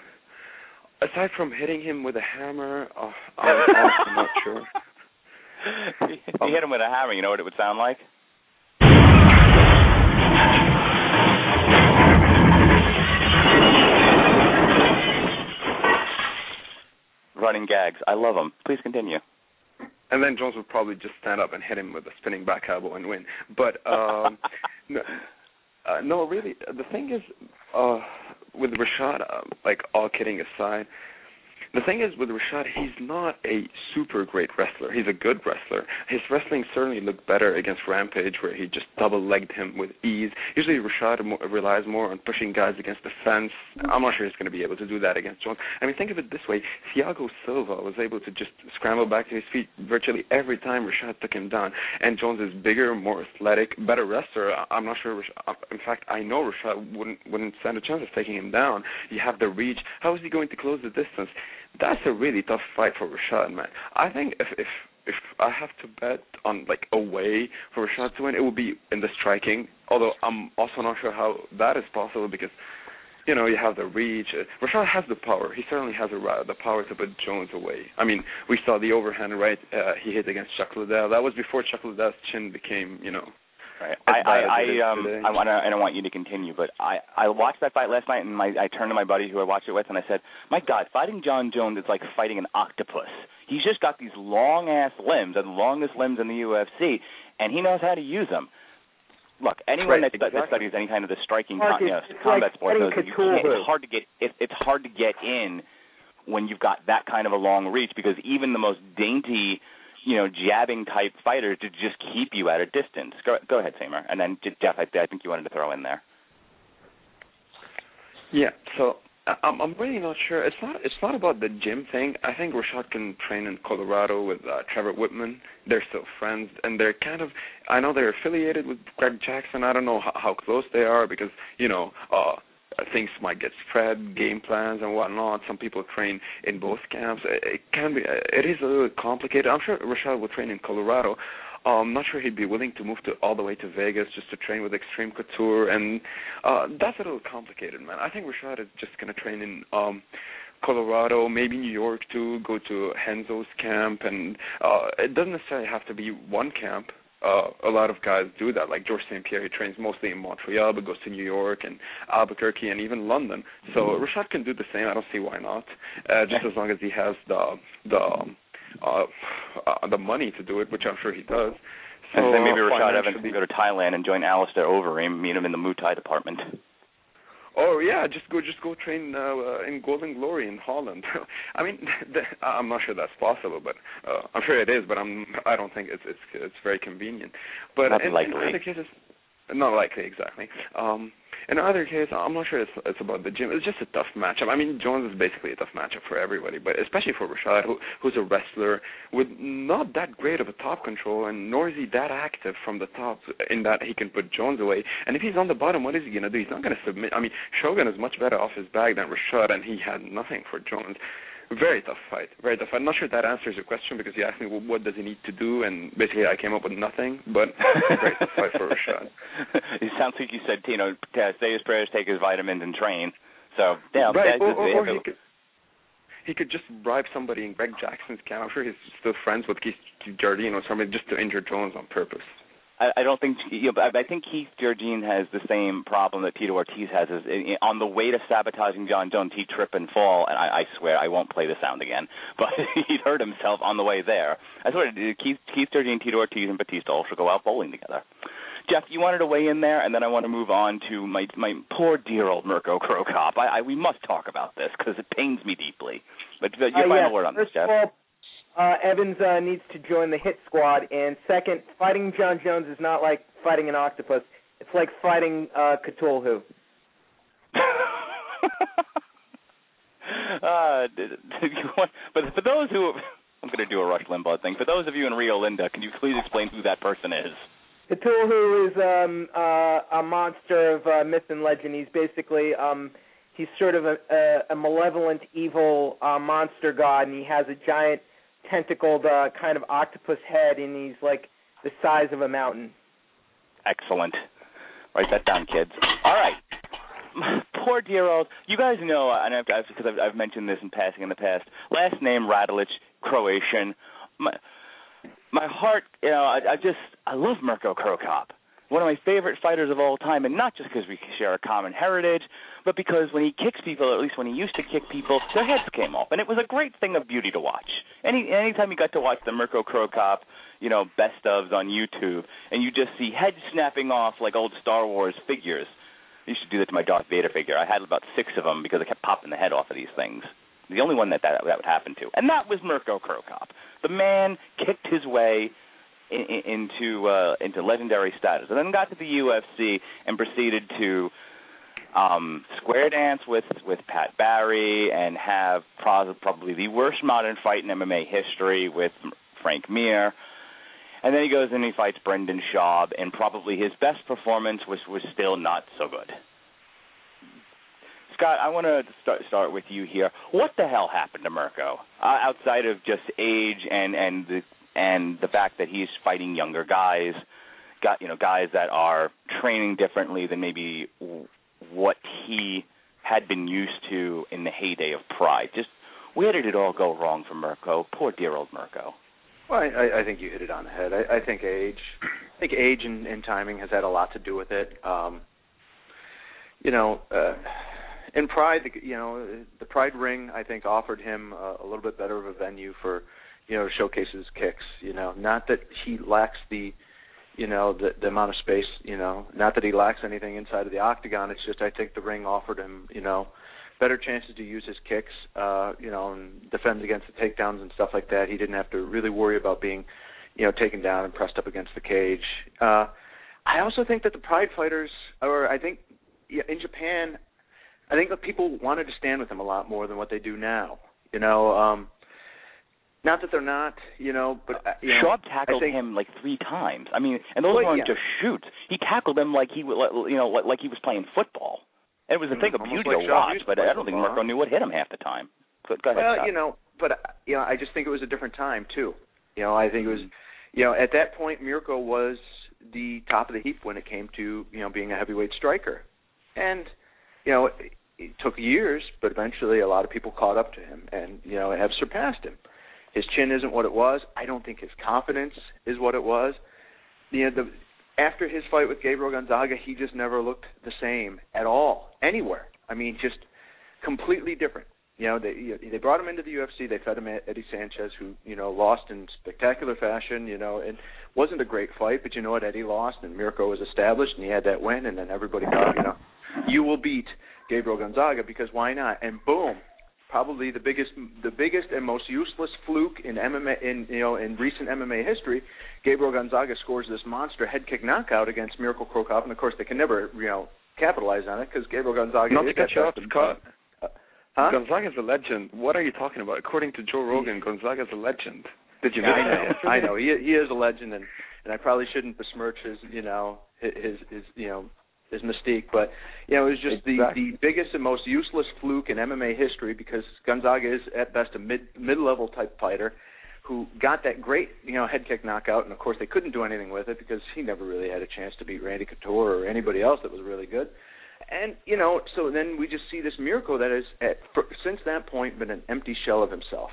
aside from hitting him with a hammer, oh, I'm honestly not sure. If you hit him with a hammer, you know what it would sound like? Running gags. I love them. Please continue. And then Jones would probably just stand up and hit him with a spinning back elbow and win. But, um, no, uh, no, really, the thing is, uh, with Rashad, uh, like all kidding aside, the thing is with Rashad, he's not a super great wrestler. He's a good wrestler. His wrestling certainly looked better against Rampage, where he just double-legged him with ease. Usually Rashad more, relies more on pushing guys against the fence. I'm not sure he's going to be able to do that against Jones. I mean, think of it this way. Thiago Silva was able to just scramble back to his feet virtually every time Rashad took him down. And Jones is bigger, more athletic, better wrestler. I'm not sure. Rashad, in fact, I know Rashad wouldn't, wouldn't stand a chance of taking him down. You have the reach. How is he going to close the distance? That's a really tough fight for Rashad, man. I think if if if I have to bet on like a way for Rashad to win, it would be in the striking. Although I'm also not sure how that is possible because, you know, you have the reach. Uh, Rashad has the power. He certainly has a, the power to put Jones away. I mean, we saw the overhand right uh, he hit against Chuck Liddell. That was before Chuck Liddell's chin became, you know, Right. I I, I um I want to I don't want you to continue, but I I watched that fight last night, and my I turned to my buddy who I watched it with, and I said, "My God, fighting John Jones is like fighting an octopus. He's just got these long ass limbs, and the longest limbs in the U F C, and he knows how to use them." Look, anyone right, that, exactly. that studies any kind of the striking Mark, con, you know, it's combat like sport knows that you can't, Cthulhu. it's hard to get it, it's hard to get in when you've got that kind of a long reach, because even the most dainty, you know, jabbing type fighters to just keep you at a distance. Go, go ahead, Samer, and then Jeff, I, I think you wanted to throw in there. Yeah, so I'm I'm really not sure. It's not it's not about the gym thing. I think Rashad can train in Colorado with uh, Trevor Whitman. They're still friends, and they're kind of, I know they're affiliated with Greg Jackson. I don't know how, how close they are because, you know, uh, things might get spread, game plans and whatnot. Some people train in both camps. It, it can be, it is a little complicated. I'm sure Rashad will train in Colorado. Uh, I'm not sure he'd be willing to move to all the way to Vegas just to train with Extreme Couture, and uh, that's a little complicated, man. I think Rashad is just going to train in um, Colorado, maybe New York too, go to Henzo's camp, and uh, it doesn't necessarily have to be one camp. Uh, a lot of guys do that, like George Saint Pierre. He trains mostly in Montreal, but goes to New York and Albuquerque and even London. So Rashad can do the same. I don't see why not, uh, just as long as he has the the uh, uh, the money to do it, which I'm sure he does. So and then maybe uh, Rashad Evans can go to Thailand and join Alistair Overeem, meet him in the Muay Thai department. Oh yeah, just go, just go train uh, uh, in Golden Glory in Holland. I mean, the, I'm not sure that's possible, but uh, I'm sure it is. But I'm, I don't think it's it's it's very convenient. But not in, likely. in other cases, not likely exactly. Um, in other cases, I'm not sure it's it's about the gym. It's just a tough matchup. I mean, Jones is basically a tough matchup for everybody, but especially for Rashad, who who's a wrestler with not that great of a top control, and nor is he that active from the top in that he can put Jones away. And if he's on the bottom, what is he going to do? He's not going to submit. I mean, Shogun is much better off his back than Rashad, and he had nothing for Jones. Very tough fight. Very tough fight. I'm not sure if that answers your question because you asked me, well, what does he need to do, and basically I came up with nothing, but very tough fight for Rashad. It sounds like you said, you know, say his prayers, take his vitamins, and train. So, yeah. Right, or, or, or he, could, he could just bribe somebody in Greg Jackson's camp. I'm sure he's still friends with Keith Jardine or somebody just to injure Jones on purpose. I, I don't think you know, I think Keith Jardine has the same problem that Tito Ortiz has. Is in, in, on the way to sabotaging John Jones, he'd trip and fall, and I, I swear I won't play the sound again. But he'd hurt himself on the way there. I swear, Keith, Keith Jardine, Tito Ortiz, and Batista all should go out bowling together. Jeff, you wanted to weigh in there, and then I want to move on to my my poor dear old Mirko Cro Cop. I, I we must talk about this because it pains me deeply. But your uh, final yes. word on First this, Jeff. Of all, Uh, Evans uh, needs to join the hit squad. And second, fighting John Jones is not like fighting an octopus. It's like fighting uh, Cthulhu. uh, but for those who, I'm going to do a Rush Limbaugh thing. For those of you in Rio Linda, can you please explain who that person is? Cthulhu is um, uh, a monster of uh, myth and legend. He's basically um, he's sort of a, a, a malevolent, evil uh, monster god, and he has a giant tentacled uh, kind of octopus head, and he's like the size of a mountain. Excellent. Write that down, kids. All right. Poor dear old. You guys know, and I've, because I've, I've mentioned this in passing in the past. Last name Radulich, Croatian. My my heart, you know, I, I just I love Mirko Cro Cop. One of my favorite fighters of all time, and not just because we share a common heritage, but because when he kicks people, or at least when he used to kick people, their heads came off, and it was a great thing of beauty to watch. Any anytime you got to watch the Mirko Cro Cop, you know, best ofs on YouTube, and you just see heads snapping off like old Star Wars figures. I used to do that to my Darth Vader figure. I had about six of them because I kept popping the head off of these things. The only one that that, that would happen to, and that was Mirko Cro Cop. The man kicked his way In, in, into uh, into legendary status, and then got to the U F C and proceeded to um, square dance with, with Pat Barry and have pro- probably the worst modern fight in M M A history with Frank Mir. And then he goes and he fights Brendan Schaub, and probably his best performance was, was still not so good. Scott, I want to start start with you here. What the hell happened to Mirko, uh, outside of just age and and the and the fact that he's fighting younger guys, got you know guys that are training differently than maybe what he had been used to in the heyday of Pride? Just where did it all go wrong for Mirko? Poor dear old Mirko. Well, I, I think you hit it on the head. I, I think age, I think age and, and timing has had a lot to do with it. Um, you know, uh, in Pride, you know, the Pride ring, I think, offered him a, a little bit better of a venue for, you know, to showcase his kicks. You know, not that he lacks the, you know, the, the amount of space. You know, not that he lacks anything inside of the octagon. It's just I think the ring offered him, you know, better chances to use his kicks, uh, you know, and defend against the takedowns and stuff like that. He didn't have to really worry about being, you know, taken down and pressed up against the cage. Uh, I also think that the Pride fighters, or I think yeah, in Japan, I think that people wanted to stand with him a lot more than what they do now. You know, um, not that they're not, you know, but uh, you Schaub know, tackled think, him like three times. I mean, and those well, weren't yeah. just shoots. He tackled him like he, you know, like he was playing football. It was a thing of Almost beauty like to watch, Schaub but I don't think football. Mirko knew what hit him half the time. Go, go ahead, well, Scott. you know, but uh, you know, I just think it was a different time too. You know, I think it was, you know, at that point Mirko was the top of the heap when it came to, you know, being a heavyweight striker, and you know, it, it took years, but eventually a lot of people caught up to him, and you know, have surpassed him. His chin isn't what it was. I don't think his confidence is what it was. You know, the after his fight with Gabriel Gonzaga, he just never looked the same at all, anywhere. I mean, just completely different. You know, they they brought him into the U F C. They fed him Eddie Sanchez, who, you know, lost in spectacular fashion. You know, it wasn't a great fight, but you know what? Eddie lost, and Mirko was established, and he had that win, and then everybody thought, you know, you will beat Gabriel Gonzaga because why not? And boom, probably the biggest the biggest and most useless fluke in M M A in you know in recent M M A history. Gabriel Gonzaga scores this monster head kick knockout against Mirko Cro Cop, and of course they can never you know capitalize on it because Gabriel Gonzaga Not is to cut you off, Scott. Uh, huh? Gonzaga's a legend. What are you talking about? According to Joe Rogan, Gonzaga's a legend. Did you know? I know, I know. He he is a legend, and, and I probably shouldn't besmirch his you know his his you know his mystique, but you know it was just exactly. the, the biggest and most useless fluke in M M A history because Gonzaga is at best a mid mid level type fighter who got that great you know head kick knockout, and of course they couldn't do anything with it because he never really had a chance to beat Randy Couture or anybody else that was really good. And you know, so then we just see this Mirko that has at, for, since that point been an empty shell of himself.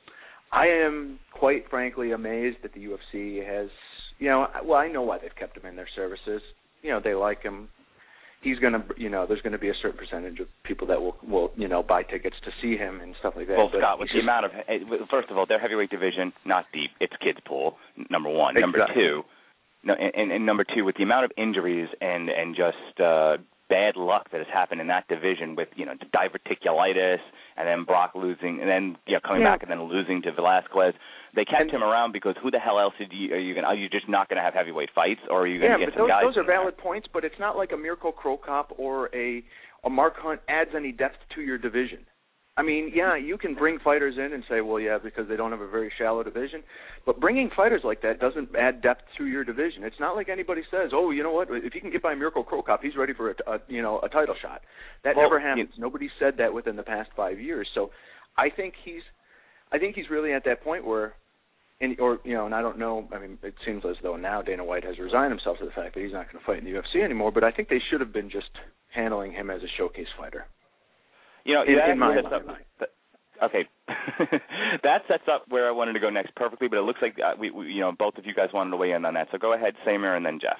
I am quite frankly amazed that the U F C has, you know, well I know why they've kept him in their services. You know, they like him. He's gonna, you know, there's gonna be a certain percentage of people that will, will, you know, buy tickets to see him and stuff like that. Well, but Scott, with the just, amount of, first of all, their heavyweight division not deep. It's kids pool. Number one. Exactly. Number two, no, and, and number two, with the amount of injuries and and just uh, bad luck that has happened in that division with you know diverticulitis and then Brock losing and then you know coming yeah. back and then losing to Velasquez. They kept him around because who the hell else are you? Are you going? Are you just not going to have heavyweight fights, or are you going yeah, to get but some those, guys? those are valid points, but it's not like a Mirko Cro Cop or a a Mark Hunt adds any depth to your division. I mean, yeah, you can bring fighters in and say, well, yeah, because they don't have a very shallow division, but bringing fighters like that doesn't add depth to your division. It's not like anybody says, oh, you know what, if you can get by Mirko Cro Cop, he's ready for a, a you know a title shot. That well, never happens. You, Nobody said that within the past five years. So, I think he's, I think he's really at that point where. And, or you know, and I don't know. I mean, it seems as though now Dana White has resigned himself to the fact that he's not going to fight in the U F C anymore. But I think they should have been just handling him as a showcase fighter. You know, in, that in my sets up, mind. okay, that sets up where I wanted to go next perfectly. But it looks like uh, we, we, you know, both of you guys wanted to weigh in on that. So go ahead, Samir, and then Jeff.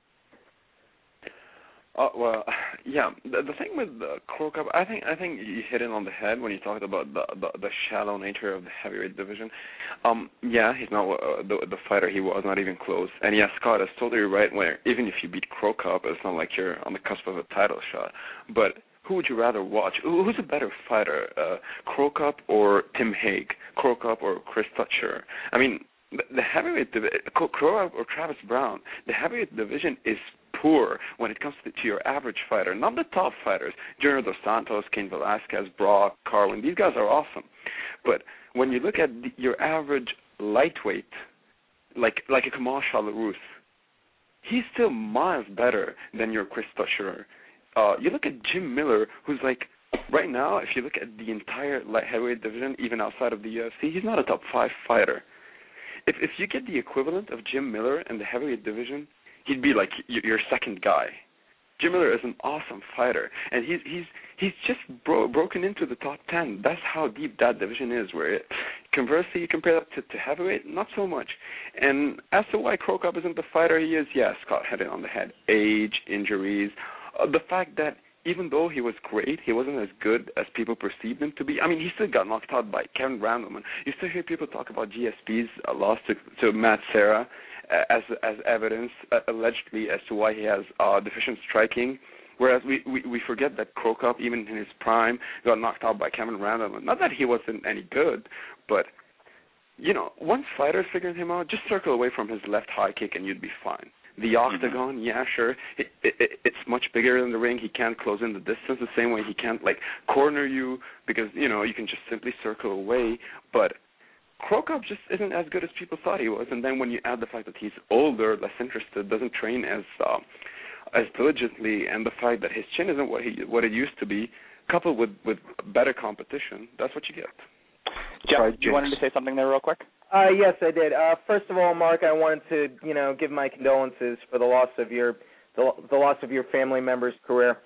Uh, well, yeah. The, the thing with the Cro Cop, I think I think you hit it on the head when you talked about the the, the shallow nature of the heavyweight division. Um, yeah, he's not uh, the the fighter he was, not even close. And yeah, Scott is totally right. Where even if you beat Cro Cop, it's not like you're on the cusp of a title shot. But who would you rather watch? Who's a better fighter, uh, Cro Cop or Tim Hague? Cro Cop or Chris Tucker? I mean, the, the heavyweight division, Cro Cop or Travis Brown, the heavyweight division is poor when it comes to, to your average fighter, not the top fighters. Junior Dos Santos, Cain Velasquez, Brock, Carwin, these guys are awesome. But when you look at the, your average lightweight, like like a Kamal Shalarus, he's still miles better than your Chris Tucker. Uh, you look at Jim Miller, who's like, right now, if you look at the entire light heavyweight division, even outside of the U F C, he's not a top five fighter. If if you get the equivalent of Jim Miller in the heavyweight division, he'd be like your second guy. Jim Miller is an awesome fighter, and he's he's he's just bro- broken into the top ten. That's how deep that division is. Where, it, conversely, you compare that to, to heavyweight, not so much. And as to why Cro Cop isn't the fighter he is, yes, Scott hit it on the head. Age, injuries, uh, the fact that even though he was great, he wasn't as good as people perceived him to be. I mean, he still got knocked out by Kevin Randleman. You still hear people talk about G S P's uh, loss to, to Matt Serra as as evidence, uh, allegedly, as to why he has uh, deficient striking. Whereas we, we, we forget that Cro Cop, even in his prime, got knocked out by Kevin Randleman. Not that he wasn't any good, but, you know, once fighters figured him out, just circle away from his left high kick and you'd be fine. The octagon, mm-hmm. yeah, sure, it, it, it, it's much bigger than the ring. He can't close in the distance the same way. He can't, like, corner you because, you know, you can just simply circle away. But Cro Cop just isn't as good as people thought he was. And then when you add the fact that he's older, less interested, doesn't train as uh, as diligently, and the fact that his chin isn't what he what it used to be, coupled with, with better competition, that's what you get. Jeff, right, you wanted to say something there real quick? Uh, yes, I did. Uh, first of all, Mark, I wanted to, you know, give my condolences for the loss of your the, the loss of your family member's career.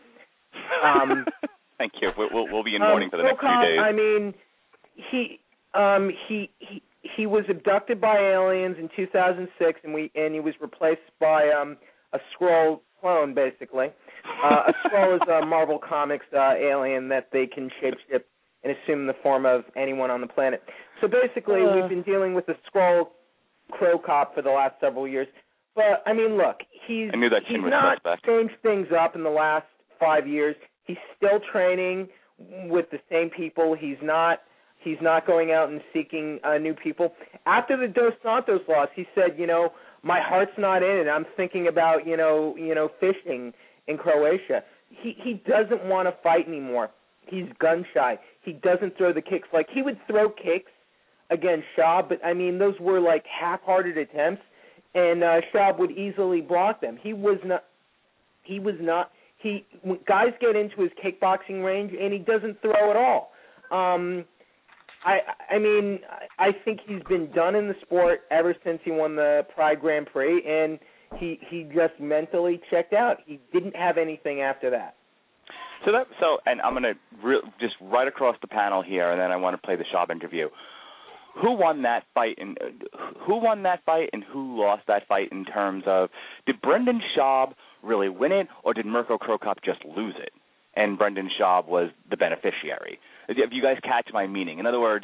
Um, Thank you. We'll, we'll be in mourning um, for the next Cop, few days. I mean, he um, he he he was abducted by aliens in two thousand six, and we and he was replaced by um, a Skrull clone, basically. Uh, a Skrull is a Marvel Comics uh, alien that they can shapeshift and assume the form of anyone on the planet. So basically, uh. we've been dealing with the Skrull Cro Cop for the last several years. But, I mean, look, he's, I knew that he's was not suspect. changed things up in the last five years. He's still training with the same people. He's not he's not going out and seeking uh, new people. After the Dos Santos loss, he said, you know, my heart's not in it. I'm thinking about, you know, you know, fishing in Croatia. He he doesn't want to fight anymore. He's gun shy. He doesn't throw the kicks. Like, he would throw kicks against Schaub, but, I mean, those were, like, half-hearted attempts, and uh, Schaub would easily block them. He was not, he was not, he, guys get into his kickboxing range, and he doesn't throw at all. Um, I, I mean, I think he's been done in the sport ever since he won the Pride Grand Prix, and he, he just mentally checked out. He didn't have anything after that. So that so, and I'm going to re- just right across the panel here, and then I want to play the Schaub interview. Who won that fight, and who won that fight, and who lost that fight in terms of did Brendan Schaub really win it, or did Mirko Cro Cop just lose it, and Brendan Schaub was the beneficiary? If you guys catch my meaning, in other words,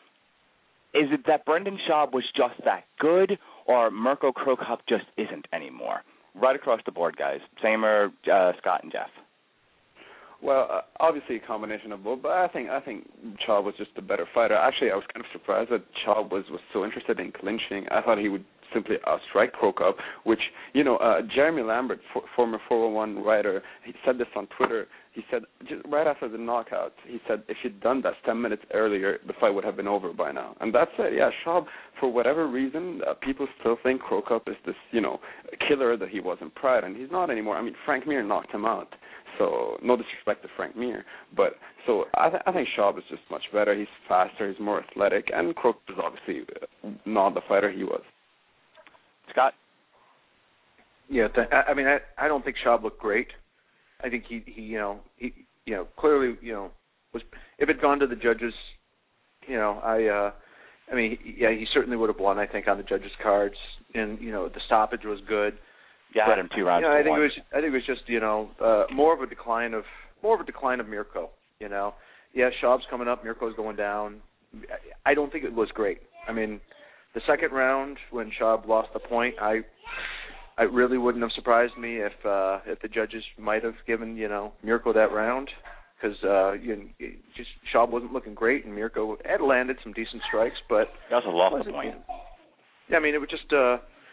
is it that Brendan Schaub was just that good, or Mirko Cro Cop just isn't anymore? Right across the board, guys. Samer, uh, Scott, and Jeff. Well, uh, obviously a combination of both, but I think I think Schaub was just a better fighter. Actually, I was kind of surprised that Schaub was, was so interested in clinching. I thought he would simply outstrike Cro Cop, which, you know, uh, Jeremy Lambert, for, former four oh one writer, he said this on Twitter. He said, just right after the knockout, he said, if he'd done that ten minutes earlier, the fight would have been over by now. And that's it. Yeah, Schaub, for whatever reason, uh, people still think Cro Cop is this, you know, killer that he was in Pride, and he's not anymore. I mean, Frank Mir knocked him out. So no disrespect to Frank Mir, but so I, th- I think Schaub is just much better. He's faster, he's more athletic, and Cro Cop is obviously not the fighter he was. Scott? Yeah, th- I mean, I, I don't think Schaub looked great. I think he, he, you know, he, you know, clearly, you know, was if it had gone to the judges, you know, I, uh, I mean, yeah, he certainly would have won. I think on the judges' cards, and you know, the stoppage was good. Yeah, I had him two rounds. You know, I think one. it was. I think it was just you know uh, more of a decline of more of a decline of Mirko. You know, yeah, Schaub's coming up, Mirko's going down. I don't think it was great. I mean, the second round when Schaub lost the point, I, I really wouldn't have surprised me if uh, if the judges might have given you know Mirko that round because uh, you know, just Schaub wasn't looking great and Mirko had landed some decent strikes, but that was a lost the point. Yeah, I mean it was just. Uh,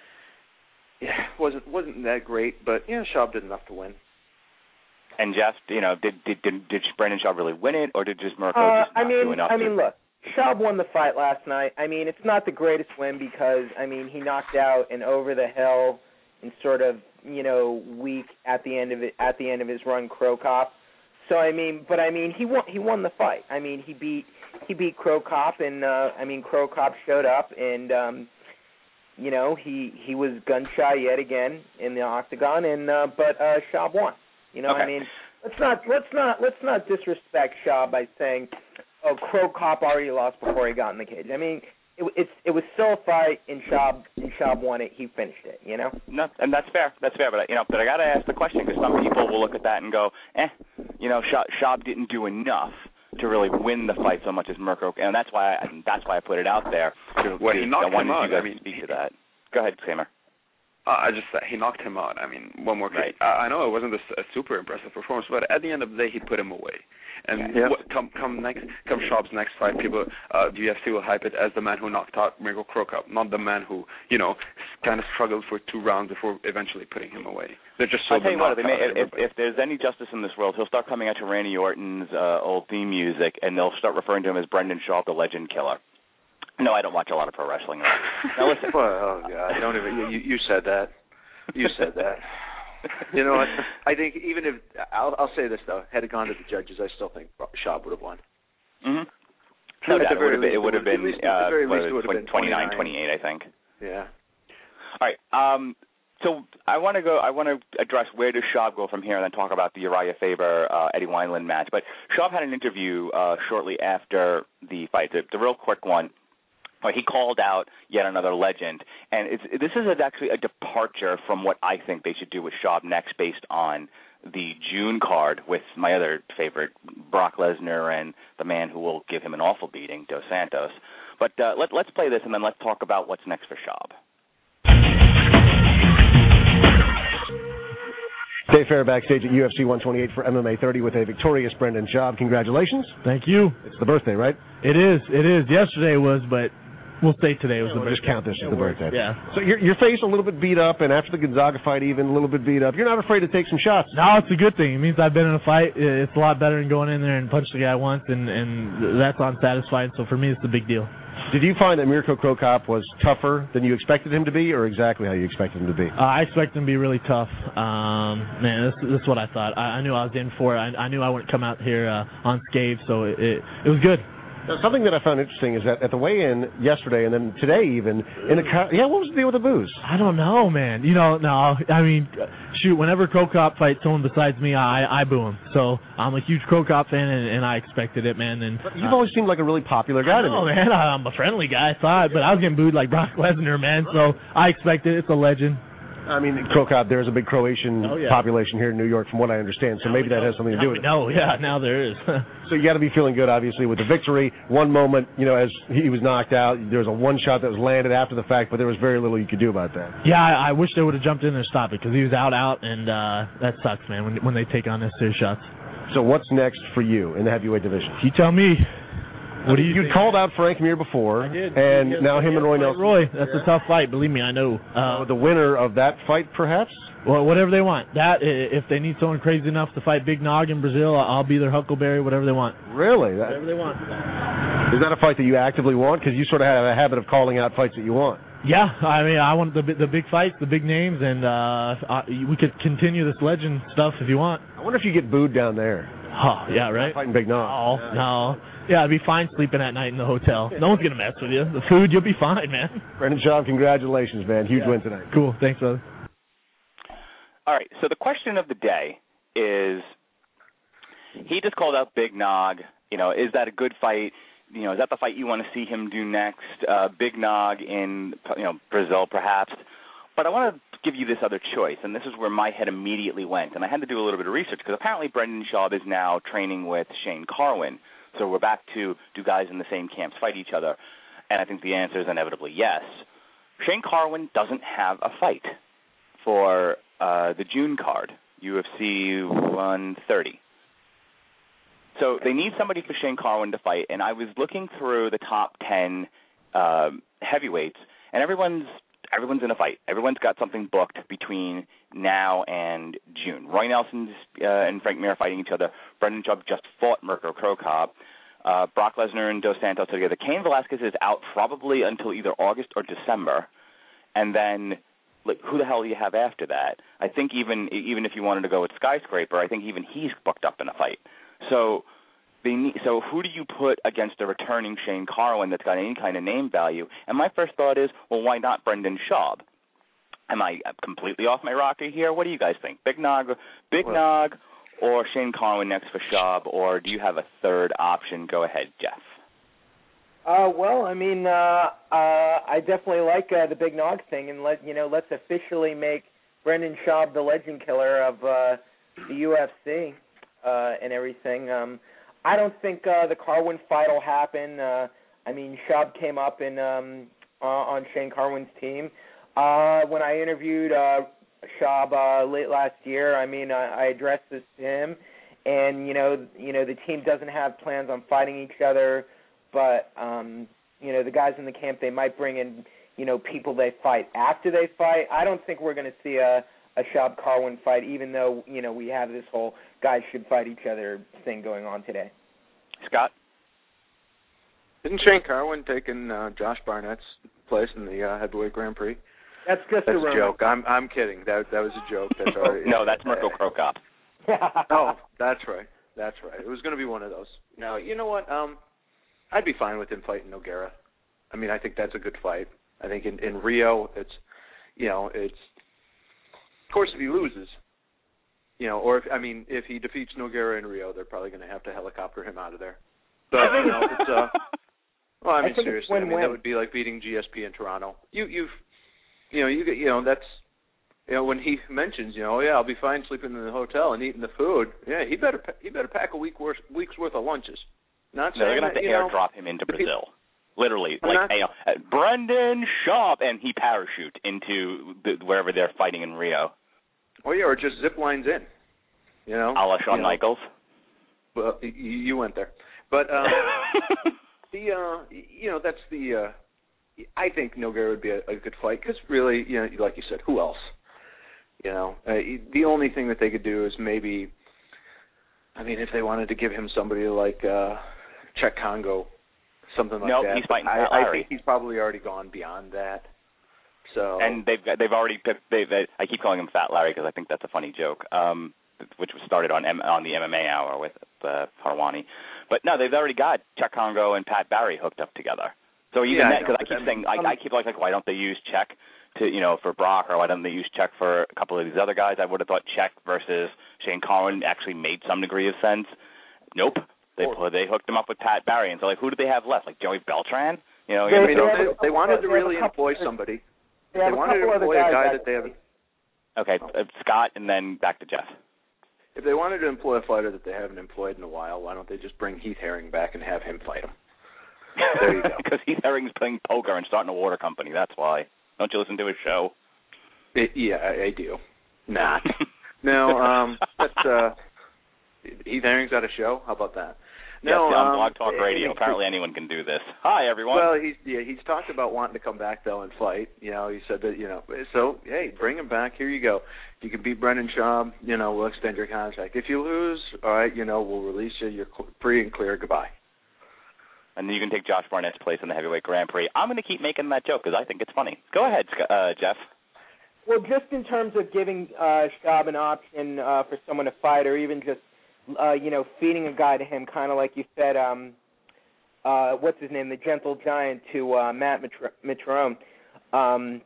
Yeah, wasn't wasn't that great, but yeah, Schaub did enough to win. And Jeff, you know, did did did, did Brendan Schaub really win it, or did just Mirko uh, just not I mean, do enough? I mean, to... look, Schaub won the fight last night. I mean, it's not the greatest win because I mean he knocked out an over the hill and sort of you know weak at the end of it at the end of his run Cro Cop. So I mean, but I mean he won he won the fight. I mean he beat he beat Cro Cop and uh, I mean Cro Cop showed up and. Um, You know, he, he was gun shy yet again in the octagon, and uh, but uh, Schaub won. You know okay. what I mean? Let's not let's not let's not disrespect Shaw by saying, "Oh, Crow Cop already lost before he got in the cage." I mean, it, it's it was still a fight, and Schaub and Schaub won it. He finished it. You know. No, and that's fair. That's fair. But you know, but I got to ask the question because some people will look at that and go, "Eh, you know, Schaub, Schaub didn't do enough to really win the fight so much as Mirko," and that's why I, that's why I put it out there. To, well, to, he knocked I wanted him out. you guys I mean, to speak to that. Go ahead, Kramer. Uh, I just said he knocked him out. I mean, one more right. uh, I know it wasn't a, a super impressive performance, but at the end of the day, he put him away. And yeah. what, come come next, come Schaub's next fight, people, uh, the U F C will hype it as the man who knocked out Mirko Cro Cop, not the man who, you know, kind of struggled for two rounds before eventually putting him away. They're just so. I'll tell you what, they may, if, if there's any justice in this world, he'll start coming out to Randy Orton's uh, old theme music, and they'll start referring to him as Brendan Schaub, the Legend Killer. No, I don't watch a lot of pro wrestling. Now listen. Well, oh God, don't even. You, you said that. You said that. You know what? I think even if I'll, I'll say this though, had it gone to the judges, I still think Schaub would have won. Mm-hmm. No doubt, it would have been, least, uh, been twenty-nine twenty-eight, I think. Yeah. All right. Um, so I want to go. I want to address where does Schaub go from here, and then talk about the Uriah Faber uh, Eddie Wineland match. But Schaub had an interview uh, shortly after the fight. The, the real quick one. He called out yet another legend, and it's, this is actually a departure from what I think they should do with Schaub next based on the June card with my other favorite, Brock Lesnar, and the man who will give him an awful beating, Dos Santos. But uh, let, let's play this, and then let's talk about what's next for Schaub. Dave Fair backstage at U F C one twenty-eight for M M A thirty with a victorious Brendan Schaub. Congratulations. Thank you. It's the birthday, right? It is. It is. Yesterday was, but we'll say today was yeah, the we'll birthday. Just count this as the birthday. Yeah. So your your face a little bit beat up, and after the Gonzaga fight, even a little bit beat up. You're not afraid to take some shots. No, it's a good thing. It means I've been in a fight. It's a lot better than going in there and punch the guy once, and and that's unsatisfying. So for me, it's a big deal. Did you find that Mirko Cro Cop was tougher than you expected him to be, or exactly how you expected him to be? Uh, I expected him to be really tough. Um, man, this, this is what I thought. I, I knew I was in for it. I, I knew I wouldn't come out here uh, unscathed, so it, it, it was good. Now, something that I found interesting is that at the weigh-in yesterday and then today even, in a co- yeah, what was the deal with the booze? I don't know, man. You know, no, I mean, shoot, whenever Cro Cop fights someone besides me, I I boo him. So I'm a huge Cro Cop fan, and, and I expected it, man. And but you've uh, always seemed like a really popular guy to me. Oh, man, I'm a friendly guy, I thought, but I was getting booed like Brock Lesnar, man. So I expected it. It's a legend. I mean, Cro Cop, there's a big Croatian oh, yeah. population here in New York, from what I understand, so now maybe that has something to do with it. No, yeah, now there is. So you got to be feeling good, obviously, with the victory. One moment, you know, as he was knocked out, there was a one shot that was landed after the fact, but there was very little you could do about that. Yeah, I, I wish they would have jumped in there and stopped it, because he was out, out, and uh, that sucks, man, when when they take on necessary shots. So what's next for you in the heavyweight division? You tell me. What do you You'd called out Frank Mir before, I did. and yeah, now him yeah, and Roy Nelson. Roy, that's yeah. a tough fight, believe me, I know. Uh, uh, the winner of that fight, perhaps? Well, whatever they want. That, if they need someone crazy enough to fight Big Nog in Brazil, I'll be their Huckleberry, whatever they want. Really? That, whatever they want. Is that a fight that you actively want? Because you sort of have a habit of calling out fights that you want. Yeah, I mean, I want the the big fights, the big names, and uh, I, we could continue this legend stuff if you want. I wonder if you get booed down there. Oh, yeah, right? Fighting Big Nog. Oh, yeah. no. Yeah, I'd be fine sleeping at night in the hotel. No one's going to mess with you. The food, you'll be fine, man. Brendan Schaub, congratulations, man. Huge yeah. win tonight. Cool. Thanks, brother. All right, so the question of the day is, he just called out Big Nog. You know, is that a good fight? You know, is that the fight you want to see him do next? Uh, Big Nog in, you know, Brazil, perhaps. But I want to give you this other choice, and this is where my head immediately went. And I had to do a little bit of research, because apparently Brendan Schaub is now training with Shane Carwin. So we're back to, do guys in the same camps fight each other? And I think the answer is inevitably yes. Shane Carwin doesn't have a fight for uh, the June card, U F C one thirty. So they need somebody for Shane Carwin to fight, and I was looking through the top ten uh, heavyweights, and everyone's everyone's in a fight. Everyone's got something booked between now and June. Roy Nelson uh, and Frank Mir fighting each other. Brendan Schaub just fought Mirko Cro Cop. Uh, Brock Lesnar and Dos Santos together. Cain Velasquez is out probably until either August or December, and then like, who the hell do you have after that? I think even even if you wanted to go with Skyscraper, I think even he's booked up in a fight. So they need, so who do you put against a returning Shane Carwin that's got any kind of name value? And my first thought is, well, why not Brendan Schaub? Am I completely off my rocker here? What do you guys think? Big Nog, Big Nog, or Shane Carwin next for Schaub, or do you have a third option? Go ahead, Jeff. Uh, well, I mean, uh, uh, I definitely like uh, the Big Nog thing, and let you know, let's officially make Brendan Schaub the legend killer of uh, the U F C uh, and everything. Um, I don't think uh, the Carwin fight will happen. Uh, I mean, Schaub came up in um, uh, on Shane Carwin's team. Uh, when I interviewed uh, Schaub uh, late last year, I mean, I, I addressed this to him, and you know, you know, the team doesn't have plans on fighting each other, but um, you know, the guys in the camp, they might bring in, you know, people they fight after they fight. I don't think we're going to see a a Schaub Carwin fight, even though you know we have this whole guys should fight each other thing going on today. Scott, isn't Shane Carwin taking uh, Josh Barnett's place in the uh, heavyweight Grand Prix? That's just that's a, a joke. I'm I'm kidding. That that was a joke. That's already, no, that's Mirko Krokop. Oh, that's right. That's right. It was going to be one of those. No, you know what? Um, I'd be fine with him fighting Nogueira. I mean, I think that's a good fight. I think in, in Rio, it's, you know, it's, of course, if he loses, you know, or if, I mean, if he defeats Nogueira in Rio, they're probably going to have to helicopter him out of there. But you know, it's uh, well, I mean, I think seriously, I mean, that would be like beating G S P in Toronto. You, you've, you know, you get, you know, that's, you know, when he mentions, you know, oh, yeah, I'll be fine sleeping in the hotel and eating the food. Yeah, he better, he better pack a week worth, week's worth of lunches. Not no, they're going to have to airdrop him into Brazil. Literally, I'm like, not, hey, uh, Brendan Schaub, and he parachute into the, wherever they're fighting in Rio. Oh, yeah, or just zip lines in, you know. A la Shawn you know. Michaels. Well, you, you went there. But um, the, uh, you know, that's the, uh, I think Nogueira would be a, a good fight because really, you know, like you said, who else? You know, uh, the only thing that they could do is maybe, I mean, if they wanted to give him somebody like uh, Czech Congo, something like nope, that. He's fighting I, Pat I Larry. think he's probably already gone beyond that. So and they've they've already they, they I keep calling him Fat Larry because I think that's a funny joke, um, which was started on M, on the M M A Hour with uh, Harwani. But no, they've already got Czech Congo and Pat Barry hooked up together. So even yeah, that, because I, I keep saying um, I, I keep like, like why don't they use Czech to you know for Brock, or why don't they use Czech for a couple of these other guys? I would have thought Czech versus Shane Carwin actually made some degree of sense. Nope. They or, they hooked him up with Pat Barry, and so like, who do they have left? Like Joey Beltran? You know, they, you know, they, they, they wanted to really employ somebody. They, they wanted to employ a guy that they have. Okay, uh, Scott, and then back to Jeff. If they wanted to employ a fighter that they haven't employed in a while, why don't they just bring Heath Herring back and have him fight him? There you go. Because Heath Herring's playing poker and starting a water company. That's why. Don't you listen to his show? It, yeah, I, I do. Not. no, um, that's uh, Heath Herring's got a show. How about that? No, yes, on um, Blog Talk Radio. Apparently anyone can do this. Hi, everyone. Well, he's yeah, he's talked about wanting to come back though and fight. You know, he said that you know. So hey, bring him back. Here you go. If you can beat Brendan Schaub, you know, we'll extend your contract. If you lose, all right, you know, we'll release you. You're free and clear. Goodbye. And then you can take Josh Barnett's place in the heavyweight Grand Prix. I'm going to keep making that joke because I think it's funny. Go ahead, uh, Jeff. Well, just in terms of giving uh, Schaub an option uh, for someone to fight, or even just Uh, you know, feeding a guy to him, kind of like you said, um, uh, what's his name, the Gentle Giant to uh, Matt Mitrione. Um,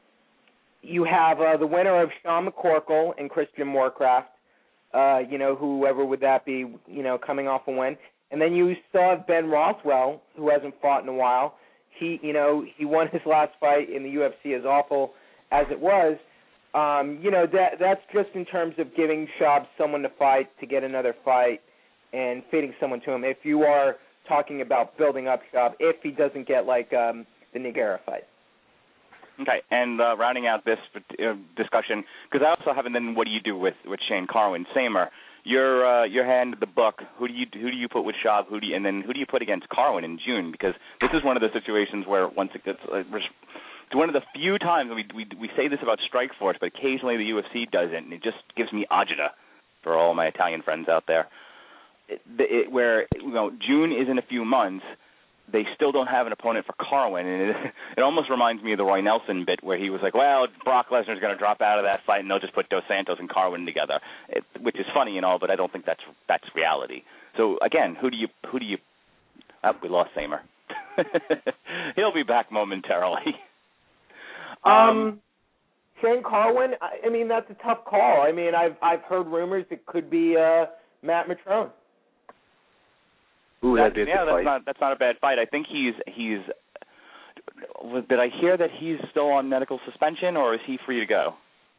you have uh, the winner of Sean McCorkle and Christian Moorcraft, uh, you know, whoever would that be, you know, coming off a win. And then you still have Ben Rothwell, who hasn't fought in a while. He, you know, he won his last fight in the U F C, as awful as it was. Um, you know, that that's just in terms of giving Schaub someone to fight to get another fight and feeding someone to him. If you are talking about building up Schaub, if he doesn't get, like, um, the Nogueira fight. Okay, and uh, rounding out this uh, discussion, because I also have, and then what do you do with, with Shane Carwin? Samer, you're, uh, you're handed the book. Who do you who do you put with Schaub? Who do you, and then who do you put against Carwin in June? Because this is one of the situations where once it gets uh, it's one of the few times we, we we say this about Strikeforce, but occasionally the U F C does it, and it just gives me agita for all my Italian friends out there. It, it, where you know June is in a few months, they still don't have an opponent for Carwin, and it, it almost reminds me of the Roy Nelson bit where he was like, "Well, Brock Lesnar's going to drop out of that fight, and they'll just put Dos Santos and Carwin together," it, which is funny and all, but I don't think that's that's reality. So again, who do you who do you? Oh, we lost Samer. He'll be back momentarily. Um, Shane Carwin, I, I mean, that's a tough call. I mean, I've I've heard rumors it could be uh, Matt Mitrione. Ooh, that'd be a yeah, good that's fight. not that's not a bad fight. I think he's he's. Did I hear that he's still on medical suspension, or is he free to go?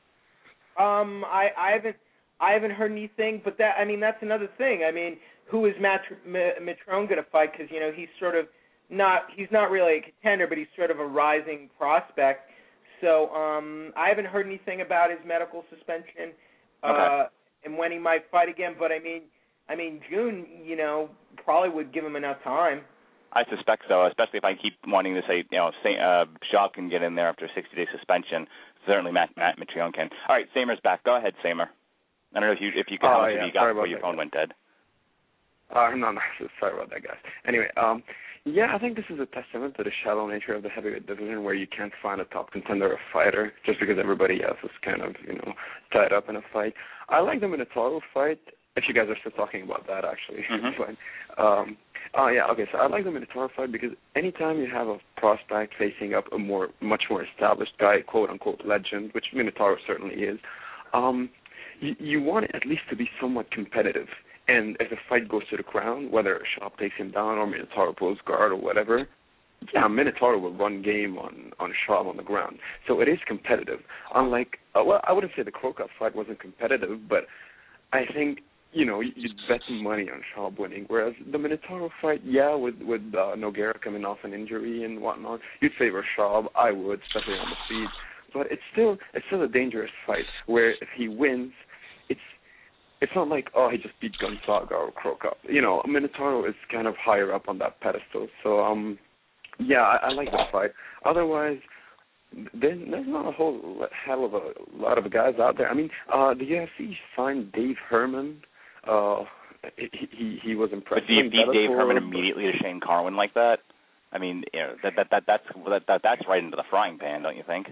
Um, I, I haven't I haven't heard anything, but that I mean that's another thing. I mean, who is Matt Mitrione going to fight? Because you know he's sort of not he's not really a contender, but he's sort of a rising prospect. So um, I haven't heard anything about his medical suspension uh, okay. and when he might fight again. But I mean, I mean June, you know, probably would give him enough time. I suspect so, especially if I keep wanting to say, you know, say, uh, Schaub can get in there after a sixty-day suspension. Certainly, Matt, Matt Mitrione can. All right, Samer's back. Go ahead, Samer. I don't know if you if you can, Oh, how much yeah, have you got sorry before about your that, phone guys. went dead. Uh, no, no, sorry about that, guys. Anyway, um, yeah, I think this is a testament to the shallow nature of the heavyweight division, where you can't find a top contender or fighter just because everybody else is kind of, you know, tied up in a fight. I like the Minotauro fight, if you guys are still talking about that, actually. Mm-hmm. But, um, oh, yeah, okay, so I like the Minotauro fight because anytime you have a prospect facing up a more, much more established guy, quote-unquote legend, which Minotauro certainly is, um, you, you want it at least to be somewhat competitive. And if the fight goes to the ground, whether Schaub takes him down or Minotauro pulls guard or whatever, yeah, Minotauro will run game on, on Schaub on the ground. So it is competitive. Unlike, uh, well, I wouldn't say the Crow Cup fight wasn't competitive, but I think, you know, you'd bet money on Schaub winning. Whereas the Minotauro fight, yeah, with, with uh, Nogueira coming off an injury and whatnot, you'd favor Schaub. I would, especially on the feet. But it's still it's still a dangerous fight where if he wins, it's It's not like, oh, he just beat Gonzaga or Crow Cup. You know, Minotauro is kind of higher up on that pedestal. So, um, yeah, I, I like the fight. Otherwise, there, there's not a whole hell of a lot of guys out there. I mean, uh, the U F C signed Dave Herman. Uh, he, he he was impressive. But do you beat Dave Herman immediately to Shane Carwin like that? I mean, you know, that that that that's that, that that's right into the frying pan, don't you think?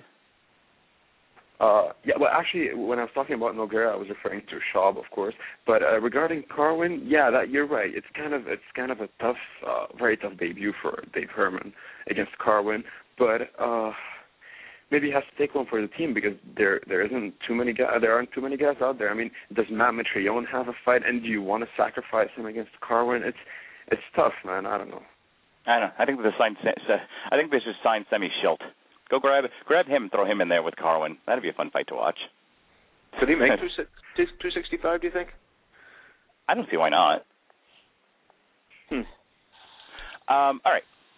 Uh, yeah, well, actually, when I was talking about Nogueira, I was referring to Schaub, of course. But uh, regarding Carwin, yeah, that you're right. It's kind of it's kind of a tough, uh, very tough debut for Dave Herman against Carwin. But uh, maybe he has to take one for the team because there there isn't too many guys. There aren't too many guys out there. I mean, does Matt Mitrione have a fight, and do you want to sacrifice him against Carwin? It's it's tough, man. I don't know. I don't know. I think they signed. I think they should sign Semi Schilt. Go grab grab him and throw him in there with Carwin. That'd be a fun fight to watch. Could he make two sixty-five, do you think? I don't see why not. Hmm. Um, all right.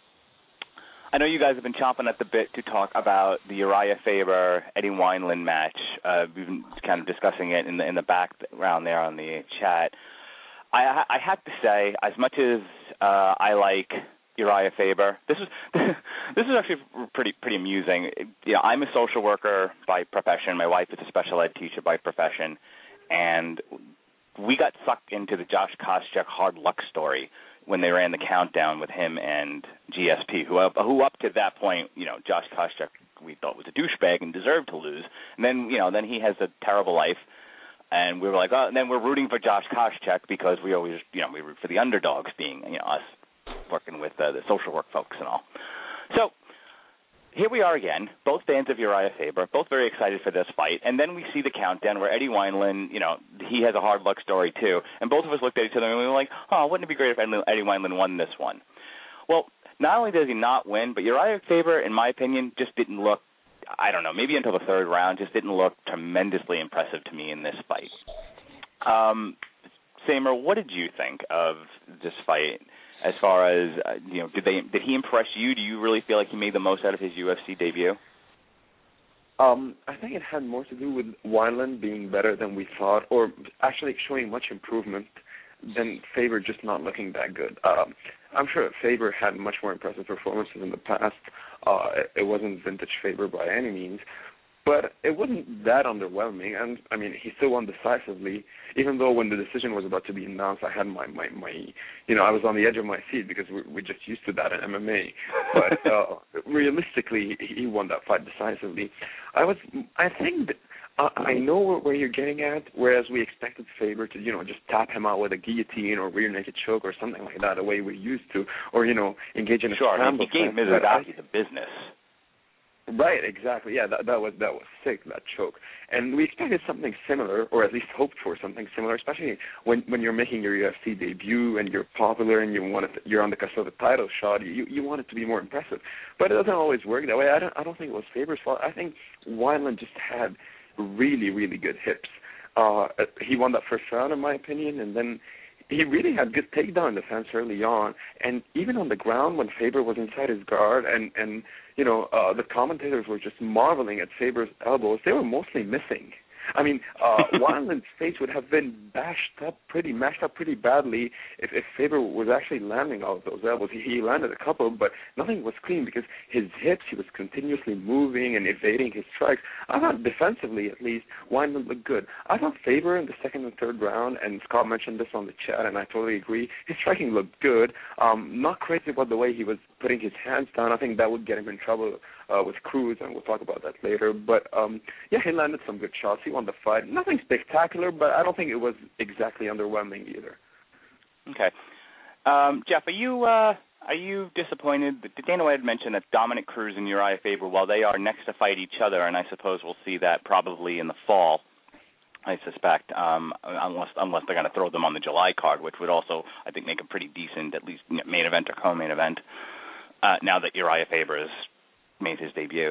I know you guys have been chomping at the bit to talk about the Uriah Faber Eddie Wineland match. Uh, we've been kind of discussing it in the in the background there on the chat. I, I have to say, as much as uh, I like Uriah Faber, this is this is actually pretty pretty amusing. You know, I'm a social worker by profession. My wife is a special ed teacher by profession, and we got sucked into the Josh Koscheck hard luck story when they ran the countdown with him and G S P, who who up to that point, you know, Josh Koscheck we thought was a douchebag and deserved to lose. And then, you know, then he has a terrible life, and we were like, oh, and then we're rooting for Josh Koscheck because we always, you know, we root for the underdogs, being, you know, us working with uh, the social work folks and all. So here we are again, both fans of Uriah Faber, both very excited for this fight, and then we see the countdown where Eddie Wineland, you know, he has a hard luck story too, and both of us looked at each other and we were like, oh, wouldn't it be great if Eddie Wineland won this one? Well, not only does he not win, but Uriah Faber, in my opinion, just didn't look, I don't know, maybe until the third round, just didn't look tremendously impressive to me in this fight. Um, Samer, what did you think of this fight? As far as, uh, you know, did they did he impress you? Do you really feel like he made the most out of his U F C debut? Um, I think it had more to do with Wineland being better than we thought, or actually showing much improvement than Faber just not looking that good. Um, I'm sure Faber had much more impressive performances in the past. Uh, it, it wasn't vintage Faber by any means, but it wasn't that underwhelming. And I mean, he still won decisively, even though when the decision was about to be announced, I had my, my, my you know, I was on the edge of my seat because we, we're just used to that in M M A. But uh, realistically, he won that fight decisively. I was, I think, that, uh, I know where you're getting at. Whereas we expected Faber to, you know, just tap him out with a guillotine or rear naked choke or something like that, the way we're used to, or you know, engage in a sure, scramble. I mean, he gave Mizugaki the business. Right, exactly. Yeah, that that was that was sick, that choke. And we expected something similar, or at least hoped for something similar, especially when when you're making your U F C debut and you're popular and you want it, you're on the cusp of a title shot. You you want it to be more impressive, but it doesn't always work that way. I don't I don't think it was Faber's fault. I think Wineland just had really really good hips. Uh, he won that first round, in my opinion, and then he really had good takedown defense early on, and even on the ground when Faber was inside his guard, and, and you know, uh, the commentators were just marveling at Faber's elbows. They were mostly missing. I mean, uh, Wineland's face would have been bashed up pretty, mashed up pretty badly if, if Faber was actually landing all of those elbows. He, he landed a couple, but nothing was clean because his hips, he was continuously moving and evading his strikes. I thought defensively, at least, Wineland looked good. I thought Faber in the second and third round, and Scott mentioned this on the chat, and I totally agree, his striking looked good. Um, not crazy about the way he was putting his hands down. I think that would get him in trouble uh, with Cruz, and we'll talk about that later. But, um, yeah, he landed some good shots. He won the fight. Nothing spectacular, but I don't think it was exactly underwhelming either. Okay. Um, Jeff, are you uh, are you disappointed? Dana White had mentioned that Dominic Cruz and Uriah Faber, while they are next to fight each other, and I suppose we'll see that probably in the fall, I suspect, um, unless unless they're going to throw them on the July card, which would also, I think, make a pretty decent, at least main event or co-main event, uh, now that Uriah Faber has made his debut.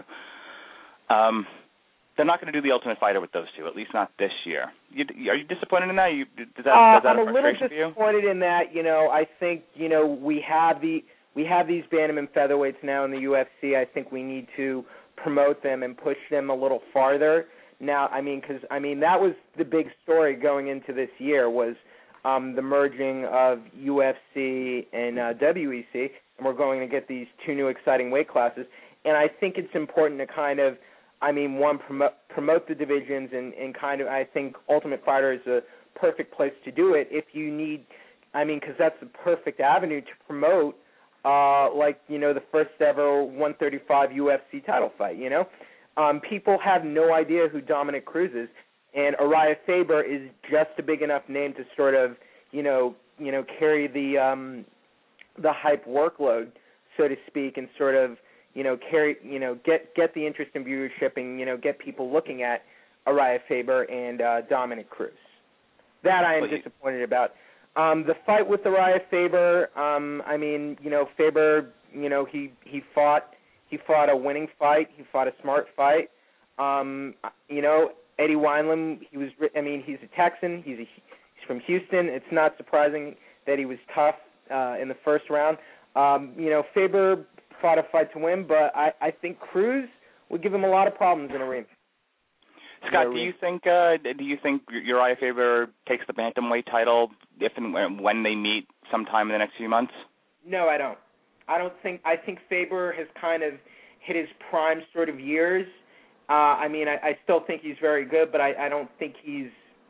Um, they're not going to do the Ultimate Fighter with those two, at least not this year. You, are you disappointed in that? You, does that, uh, does that I'm a little for you? disappointed in that. You know, I think you know we have the we have these bantamweight featherweights now in the U F C. I think we need to promote them and push them a little farther. Now, I mean, because I mean that was the big story going into this year was um, the merging of U F C and uh, W E C, and we're going to get these two new exciting weight classes. And I think it's important to kind of, I mean, one, promote, promote the divisions and, and kind of, I think Ultimate Fighter is a perfect place to do it if you need, I mean, because that's the perfect avenue to promote, uh, like, you know, the first ever one thirty-five U F C title fight, you know. Um, people have no idea who Dominic Cruz is, and Uriah Faber is just a big enough name to sort of, you know, you know, carry the um, the hype workload, so to speak, and sort of, you know, carry, you know, get get the interest in viewership and, you know, get people looking at Uriah Faber and uh, Dominic Cruz. That I am well, disappointed about. Um, the fight with Uriah Faber, um, I mean, you know, Faber, you know, he, he fought he fought a winning fight. He fought a smart fight. Um, you know, Eddie Wineland, he was, I mean, he's a Texan. He's a, he's from Houston. It's not surprising that he was tough uh, in the first round. Um, you know, Faber fought a fight to win, but I, I think Cruz would give him a lot of problems in a ring. Scott, do you think uh, do you think Uriah Faber takes the bantamweight title if and when they meet sometime in the next few months? No, I don't. I don't think. I think Faber has kind of hit his prime sort of years. Uh, I mean, I, I still think he's very good, but I, I don't think he's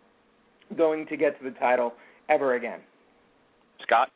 going to get to the title ever again. Scott?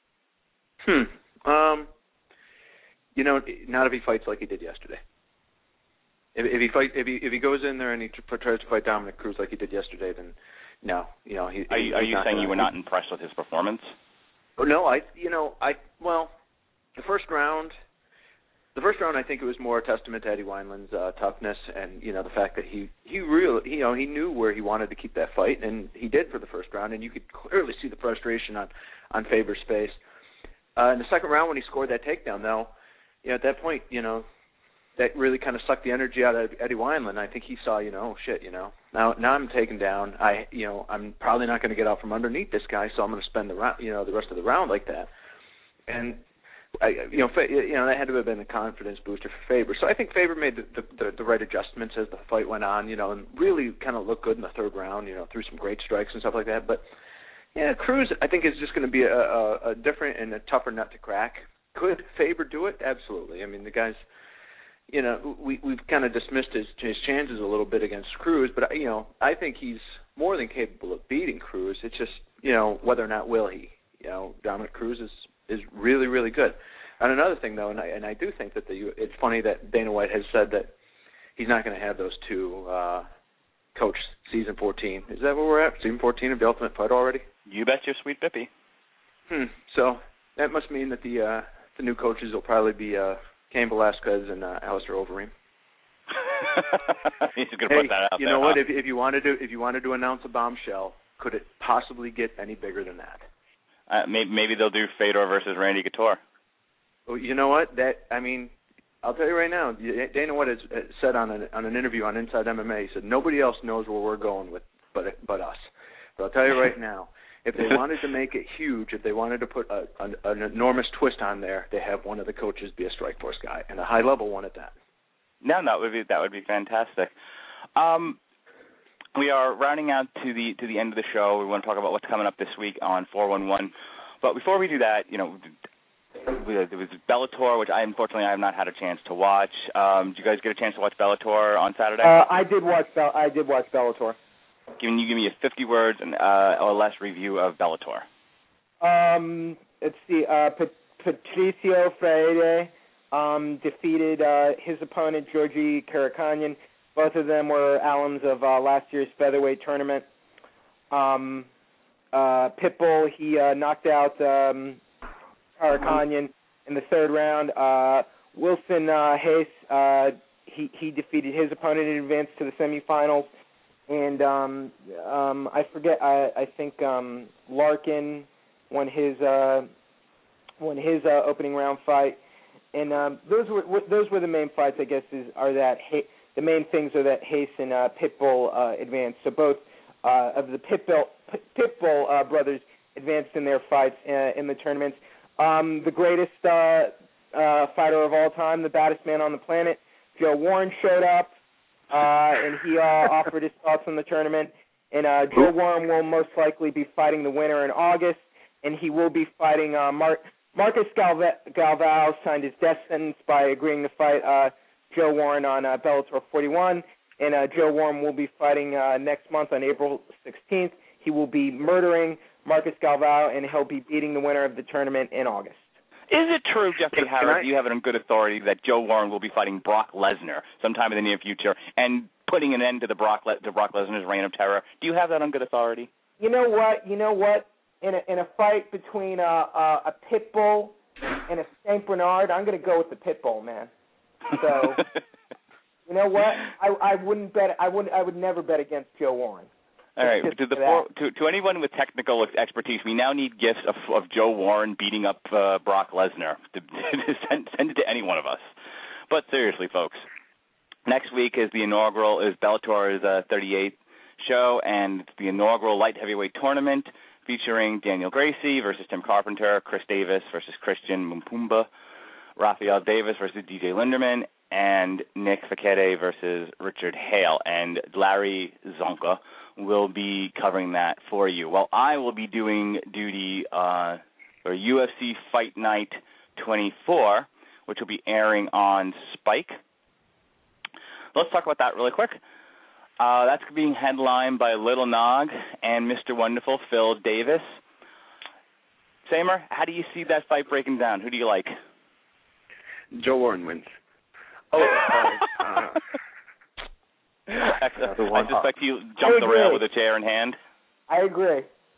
Hmm. Um. You know, not if he fights like he did yesterday. If, if he fight, if he if he goes in there and he tries to fight Dominic Cruz like he did yesterday, then no. You know, he. Are you, are you saying gonna, you were not impressed with his performance? Oh no, I. You know, I. Well, the first round. The first round, I think it was more a testament to Eddie Wineland's uh, toughness and, you know, the fact that he he really, you know, he knew where he wanted to keep that fight, and he did for the first round, and you could clearly see the frustration on on Faber's face. Uh, in the second round, when he scored that takedown, though, you know, at that point, you know, that really kind of sucked the energy out of Eddie Wineland. I think he saw, you know, oh, shit, you know, now now I'm taken down. I, you know, I'm probably not going to get out from underneath this guy, so I'm going to spend the round, you know, the rest of the round like that. And I, you know, you know, that had to have been a confidence booster for Faber. So I think Faber made the, the, the, the right adjustments as the fight went on, you know, and really kind of looked good in the third round, you know, threw some great strikes and stuff like that. But yeah, Cruz, I think, is just going to be a, a, a different and a tougher nut to crack. Could Faber do it? Absolutely. I mean, the guy's, you know, we we've kind of dismissed his his chances a little bit against Cruz, but you know, I think he's more than capable of beating Cruz. It's just, you know, whether or not will he. You know, Dominic Cruz is. is really, really good. And another thing, though, and I, and I do think that the it's funny that Dana White has said that he's not going to have those two uh, coach season fourteen. Is that where we're at? Season fourteen of The Ultimate Fighter already? You bet your sweet Bippy. Hmm. So that must mean that the uh, the new coaches will probably be uh, Cain Velasquez and uh, Alistair Overeem. He's going to hey, put that out you there. know what? Huh? If, if you wanted to, if you wanted to announce a bombshell, could it possibly get any bigger than that? Uh, maybe, maybe they'll do Fedor versus Randy Couture. Well, you know what? That I mean, I'll tell you right now. Dana White has said on an on an interview on Inside M M A, he said nobody else knows where we're going with, but but us. But I'll tell you right now, if they wanted to make it huge, if they wanted to put a, an, an enormous twist on there, they have one of the coaches be a Strikeforce guy, and a high level one at that. No, that would be that would be fantastic. Um, we are rounding out to the to the end of the show. We want to talk about what's coming up this week on four one one. But before we do that, you know, there was Bellator, which I unfortunately I have not had a chance to watch. Um, did you guys get a chance to watch Bellator on Saturday? Uh, I did watch. Bell- I did watch Bellator. Can you give me a fifty words and uh, or less review of Bellator? Um, let's see. Uh, Pat- Patricio Freire um, defeated uh, his opponent Georgi Karakanyan. Both of them were alums of uh, last year's featherweight tournament. Um, uh, Pitbull he uh, knocked out um, Karakanyan in the third round. Uh, Wilson uh, Hayes uh, he he defeated his opponent and advanced to the semifinals. And um, um, I forget. I, I think um, Larkin won his uh, won his uh, opening round fight, and um, those were those were the main fights. I guess is are that ha- the main things are that Hayes and uh, Pitbull uh, advanced. So both uh, of the Pitbull Pitbull uh, brothers advanced in their fights uh, in the tournaments. Um, the greatest uh, uh, fighter of all time, the baddest man on the planet, Joe Warren showed up. Uh, and he uh, offered his thoughts on the tournament. And uh, Joe Warren will most likely be fighting the winner in August, and he will be fighting uh, Mar- Marcus Galva- Galvao signed his death sentence by agreeing to fight uh, Joe Warren on uh, Bellator forty-one, and uh, Joe Warren will be fighting uh, next month on April sixteenth. He will be murdering Marcus Galvao, and he'll be beating the winner of the tournament in August. Is it true, Jeffrey Harris, you have it on good authority that Joe Warren will be fighting Brock Lesnar sometime in the near future and putting an end to the Brock Le- to Brock Lesnar's reign of terror? Do you have that on good authority? You know what? You know what? In a in a fight between a a, a pit bull and a Saint Bernard, I'm going to go with the pit bull, man. So, you know what? I I wouldn't bet. I would I would never bet against Joe Warren. All right, to, the four, to, to anyone with technical expertise, we now need gifs of, of Joe Warren beating up uh, Brock Lesnar. To, to send, send it to any one of us. But seriously, folks, next week is the inaugural, is Bellator's uh, thirty-eighth show, and it's the inaugural light heavyweight tournament featuring Daniel Gracie versus Tim Carpenter, Chris Davis versus Christian Mpumba, Rafael Davis versus D J Linderman, and Nick Fekete versus Richard Hale. And Larry Zonka will be covering that for you. Well, I will be doing duty uh, for U F C Fight Night twenty-four, which will be airing on Spike. Let's talk about that really quick. Uh, that's being headlined by Little Nog and Mister Wonderful Phil Davis. Samer, how do you see that fight breaking down? Who do you like? Joe Warren wins. Oh, uh, Excellent. I suspect you jumped the rail with a chair in hand. I agree.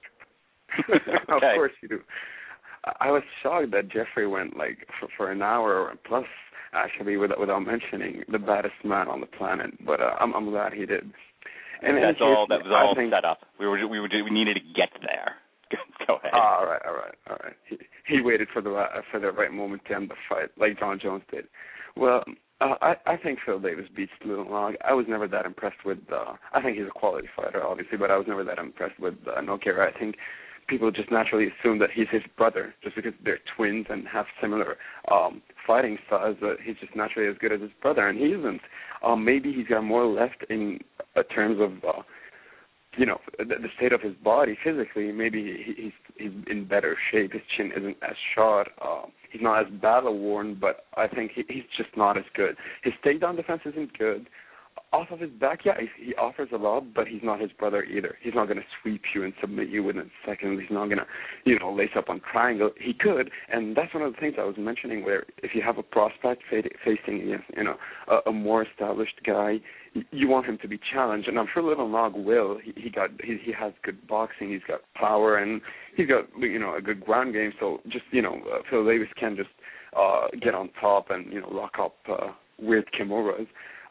Of Okay. course you do. I was shocked that Jeffrey went like for, for an hour plus, actually, without, without mentioning the baddest man on the planet. But uh, I'm, I'm glad he did. And that's and all. That was all think, set up. We were we were we needed to get there. Go ahead. Ah, all right, all right, all right. He, he waited for the uh, for the right moment to end the fight, like John Jones did. Well, uh, I I think Phil Davis beats Little Nog. I was never that impressed with. Uh, I think he's a quality fighter, obviously, but I was never that impressed with uh, Nogueira. I think people just naturally assume that he's his brother just because they're twins and have similar um, fighting styles. That he's just naturally as good as his brother, and he isn't. Um, maybe he's got more left in uh, terms of. Uh, You know, the, the state of his body physically, maybe he, he's he's in better shape. His chin isn't as short. Uh, he's not as battle-worn, but I think he, he's just not as good. His takedown defense isn't good. Off of his back, yeah, he, he offers a lot, but he's not his brother either. He's not going to sweep you and submit you within seconds. He's not going to, you know, lace up on triangle. He could, and that's one of the things I was mentioning where if you have a prospect facing, you know, a, a more established guy, you want him to be challenged, and I'm sure Little Nog will. He, he got he, he has good boxing, he's got power, and he's got you know a good ground game. So just you know, uh, Phil Davis can just uh, get on top and you know lock up uh, weird kimuras.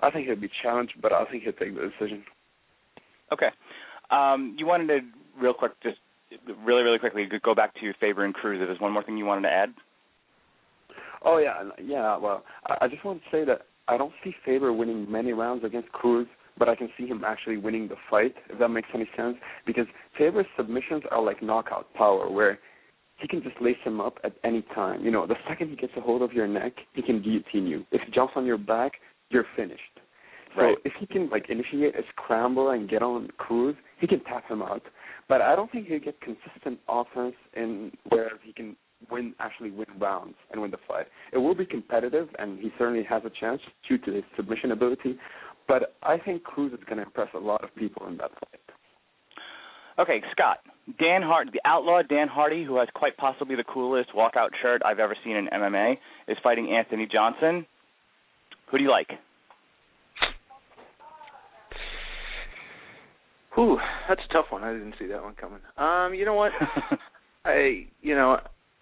I think he'll be challenged, but I think he'll take the decision. Okay. Um, you wanted to, real quick, just really, really quickly, go back to Faber and Cruz. If there's one more thing you wanted to add? Oh, yeah. Yeah, well, I, I just want to say that I don't see Faber winning many rounds against Cruz, but I can see him actually winning the fight, if that makes any sense, because Faber's submissions are like knockout power, where he can just lace him up at any time. You know, the second he gets a hold of your neck, he can guillotine you. If he jumps on your back, you're finished. So right. if he can, like, initiate a scramble and get on Cruz, he can tap him out. But I don't think he'll get consistent offense in where he can win, actually win rounds and win the fight. It will be competitive, and he certainly has a chance due to his submission ability. But I think Cruz is going to impress a lot of people in that fight. Okay, Scott. Dan Hardy, the outlaw Dan Hardy, who has quite possibly the coolest walkout shirt I've ever seen in M M A, is fighting Anthony Johnson. Who do you like? Whew, that's a tough one. I didn't see that one coming. Um, you know what? I, you know,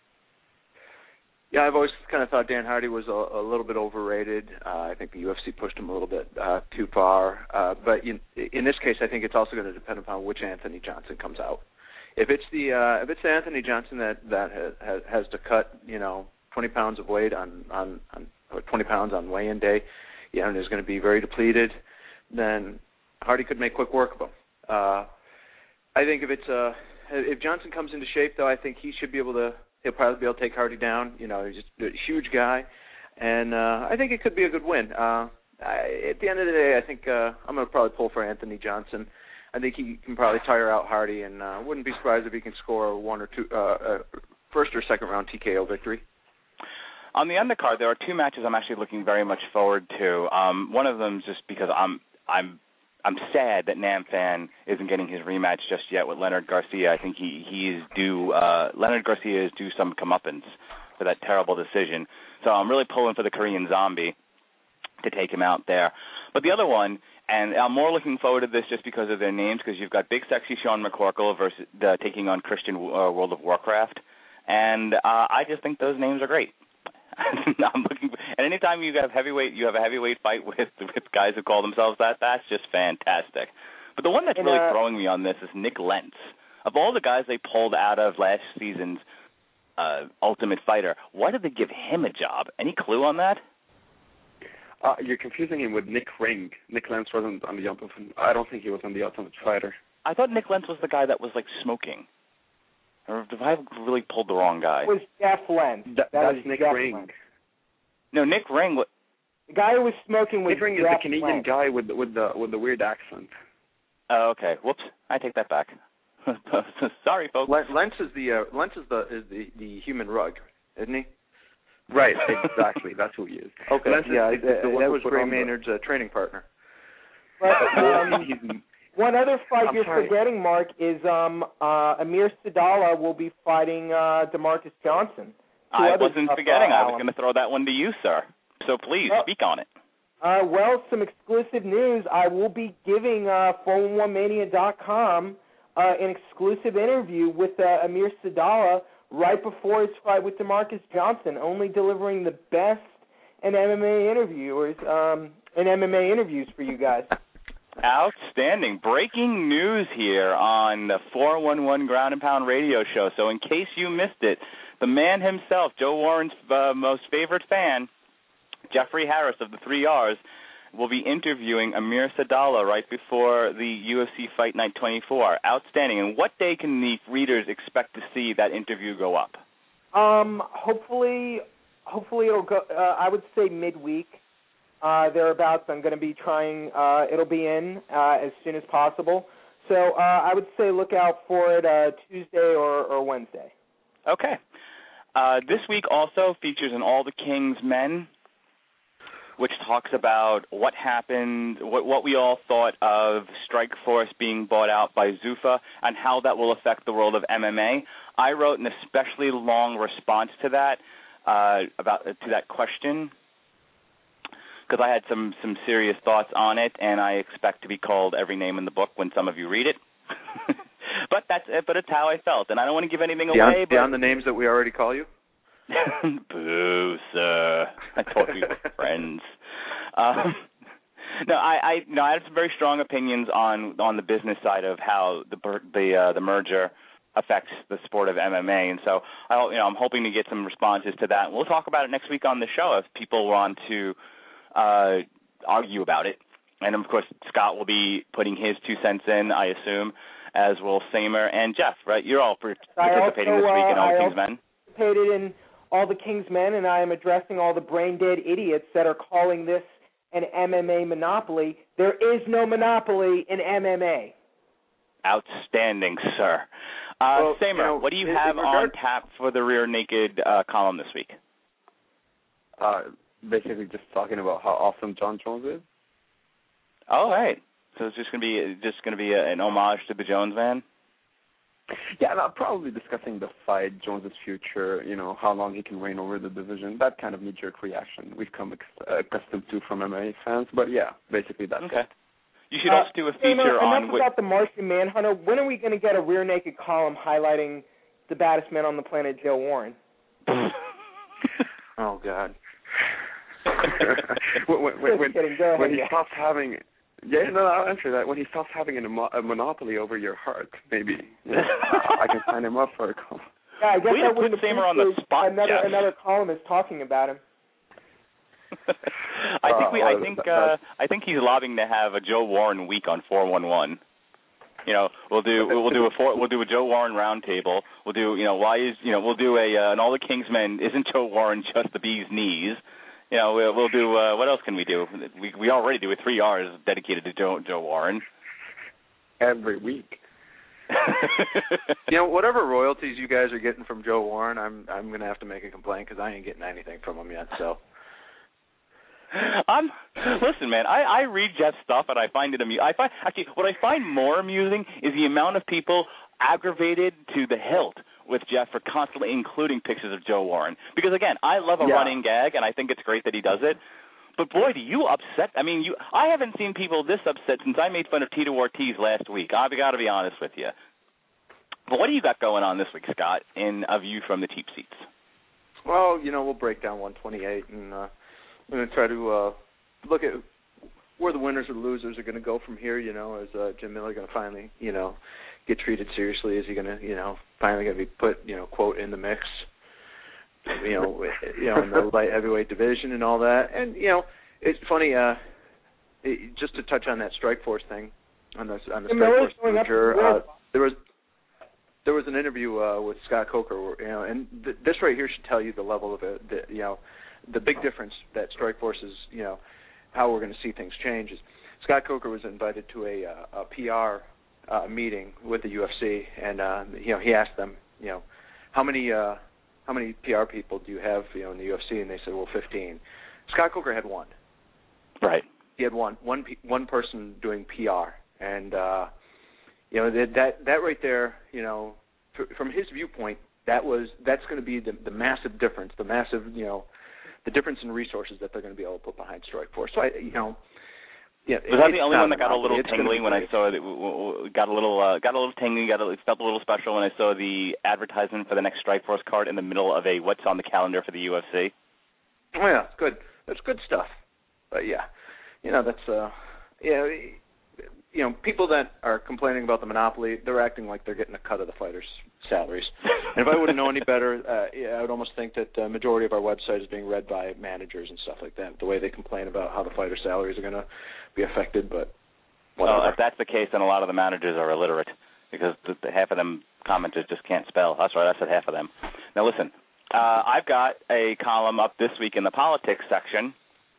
yeah, I've always kind of thought Dan Hardy was a, a little bit overrated. Uh, I think the U F C pushed him a little bit uh, too far. Uh, but in, in this case, I think it's also going to depend upon which Anthony Johnson comes out. If it's the uh, if it's the Anthony Johnson that that has, has to cut, you know, twenty pounds of weight on on, on or twenty pounds on weigh-in day, yeah, and is going to be very depleted, then Hardy could make quick work of him. Uh, I think if it's uh, if Johnson comes into shape, though, I think he should be able to. He'll probably be able to take Hardy down. You know, he's just a huge guy, and uh, I think it could be a good win. Uh, I, at the end of the day, I think uh, I'm going to probably pull for Anthony Johnson. I think he can probably tire out Hardy, and uh, wouldn't be surprised if he can score one or two, uh, uh, first or second round T K O victory. On the undercard, there are two matches I'm actually looking very much forward to. Um, one of them is just because I'm I'm I'm sad that Nam Fan isn't getting his rematch just yet with Leonard Garcia. I think he he is due. Uh, Leonard Garcia is due some comeuppance for that terrible decision. So I'm really pulling for the Korean Zombie to take him out there. But the other one, and I'm more looking forward to this just because of their names, because you've got Big Sexy Sean McCorkle versus uh, taking on Christian uh, World of Warcraft, and uh, I just think those names are great. I'm looking, and anytime you have heavyweight, you have a heavyweight fight with with guys who call themselves that. That's just fantastic. But the one that's and, really uh, throwing me on this is Nick Lentz. Of all the guys they pulled out of last season's uh, Ultimate Fighter, why did they give him a job? Any clue on that? Uh, you're confusing him with Nick Ring. Nick Lentz wasn't on the Ultimate. I don't think he was on the Ultimate Fighter. I thought Nick Lentz was the guy that was like smoking. Or have I really pulled the wrong guy? It was Jeff Lentz. That, that that's Nick Jeff Ring. Lentz. No, Nick Ring. What? The guy who was smoking was Nick Ring is Jeff the Canadian Lentz. guy with the, with the with the weird accent. Oh, okay. Whoops. I take that back. Sorry, folks. Lentz is the uh, Lentz is the is the, the human rug, isn't he? Right. Exactly. That's who he is. Okay. Lentz yeah, is, is uh, the one that who was put Ray on the- Maynard's uh, training partner. But, um, He's- one other fight I'm you're sorry. forgetting, Mark, is um, uh, Amir Sadala will be fighting uh, DeMarcus Johnson. Two I other wasn't tough, forgetting. uh, I was Allen. going to throw that one to you, sir. So please, Oh. speak on it. Uh, well, some exclusive news. I will be giving uh, four one one mania dot com uh, an exclusive interview with uh, Amir Sadala right before his fight with DeMarcus Johnson, only delivering the best in M M A interviewers, um, in M M A interviews for you guys. Outstanding. Breaking news here on the four one one Ground and Pound radio show. So in case you missed it, the man himself, Joe Warren's uh, most favorite fan, Jeffrey Harris of the Three R's, will be interviewing Amir Sadala right before the U F C Fight Night twenty-four. Outstanding. And what day can the readers expect to see that interview go up? Um, hopefully, hopefully it'll go. Uh, I would say midweek, uh, thereabouts. I'm going to be trying. Uh, it'll be in uh, as soon as possible. So uh, I would say look out for it uh, Tuesday or, or Wednesday. Okay. Uh, this week also features an All the King's Men, which talks about what happened, what, what we all thought of Strikeforce being bought out by Zuffa and how that will affect the world of M M A. I wrote an especially long response to that, uh, about to that question, because I had some, some serious thoughts on it, and I expect to be called every name in the book when some of you read it. But that's it. But it's how I felt, and I don't want to give anything Beyond, away. But beyond the names that we already call you? Boo, sir. I told you we're friends. Um, no, I, I, no, I have some very strong opinions on on the business side of how the the uh, the merger affects the sport of M M A, and so I, you know, I'm hoping to get some responses to that. We'll talk about it next week on the show if people want to uh, argue about it. And of course, Scott will be putting his two cents in, I assume, as will Samer and Jeff. Right? You're all participating also, this week in uh, All I King's Men. Participated in All the King's Men, and I am addressing all the brain-dead idiots that are calling this an M M A monopoly. There is no monopoly in M M A. Outstanding, sir. Uh, well, Samer, you know, what do you in, have in on regard- tap for the Rear Naked uh, column this week? Uh, basically, just talking about how awesome John Jones is. All right. So it's just gonna be just gonna be a, an homage to the Jones man. Yeah, and I'm probably discussing the fight, Jones's future, you know, how long he can reign over the division, that kind of knee-jerk reaction we've come ex- accustomed to from M M A fans. But yeah, basically that's okay. it. You should also do a feature uh, on. Enough about the Martian Manhunter. When are we going to get a Rear Naked column highlighting the baddest man on the planet, Joe Warren? Oh God. when when, when, kidding. Go ahead, when he yeah. stops having, yeah, no, I'll answer that. When he stops having a, mo- a monopoly over your heart, maybe you know, I can sign him up for a column. Yeah, I guess Way that to put wouldn't Samer on the spot, another Jeff. another columnist talking about him. I think we. Uh, I think. Uh, I think he's lobbying to have a Joe Warren week on four one one. You know, we'll do we'll do a four, we'll do a Joe Warren roundtable. We'll do you know why is you know we'll do a uh, an All the King's Men. Isn't Joe Warren just the bee's knees? You know, we'll, we'll do uh, what else can we do? We we already do a three hours dedicated to Joe Joe Warren every week. You know, whatever royalties you guys are getting from Joe Warren, I'm I'm gonna have to make a complaint because I ain't getting anything from him yet. So, I'm listen, man. I, I read Jeff's stuff and I find it amusing. I find actually what I find more amusing is the amount of people aggravated to the hilt with Jeff for constantly including pictures of Joe Warren. Because again, I love a Yeah. running gag and I think it's great that he does it. But boy, do you upset? I mean, you. I haven't seen people this upset since I made fun of Tito Ortiz last week. I've got to be honest with you. But what do you got going on this week, Scott, in A View from the Cheap Seats? well, you know, we'll break down one twenty-eight, and uh, we're gonna try to uh, look at where the winners or losers are gonna go from here. You know, is uh, Jim Miller gonna finally, you know, get treated seriously? Is he gonna, you know, finally gonna be put, you know, quote in the mix? You know, with, you know, in the light heavyweight division and all that. And you know, it's funny. Uh, it, just to touch on that Strikeforce thing, on the on the Jim Miller's Strikeforce going up merger, to the uh, there was there was an interview uh, with Scott Coker, where, you know, and th- this right here should tell you the level of it. The, you know, the big difference that Strikeforce is, you know, how we're going to see things change is Scott Coker was invited to a, uh, a P R uh, meeting with the U F C, and uh, you know, he asked them, you know, how many. Uh, How many P R people do you have, you know, in the U F C? And they said, well, fifteen. Scott Coker had one. Right. He had one, one, one person doing P R, and uh, you know that that that right there, you know, f- from his viewpoint, that was that's going to be the, the massive difference, the massive, you know, the difference in resources that they're going to be able to put behind Strikeforce. So I, you know. Yeah, was that the only not one that got a little it's tingling when I saw it? Got a little, uh, got a little tingling, got a, it felt a little special when I saw the advertisement for the next Strikeforce card in the middle of a what's on the calendar for the U F C. Oh yeah, good. That's good stuff. But yeah, you know that's uh, yeah, you know people that are complaining about the monopoly, they're acting like they're getting a cut of the fighters' salaries. And if I wouldn't know any better, uh, yeah, I would almost think that the majority of our website is being read by managers and stuff like that. The way they complain about how the fighters' salaries are going to be affected, but whatever. Well, if that's the case, then a lot of the managers are illiterate because the, the half of them commenters just can't spell. That's right, I said half of them. Now listen, uh, I've got a column up this week in the politics section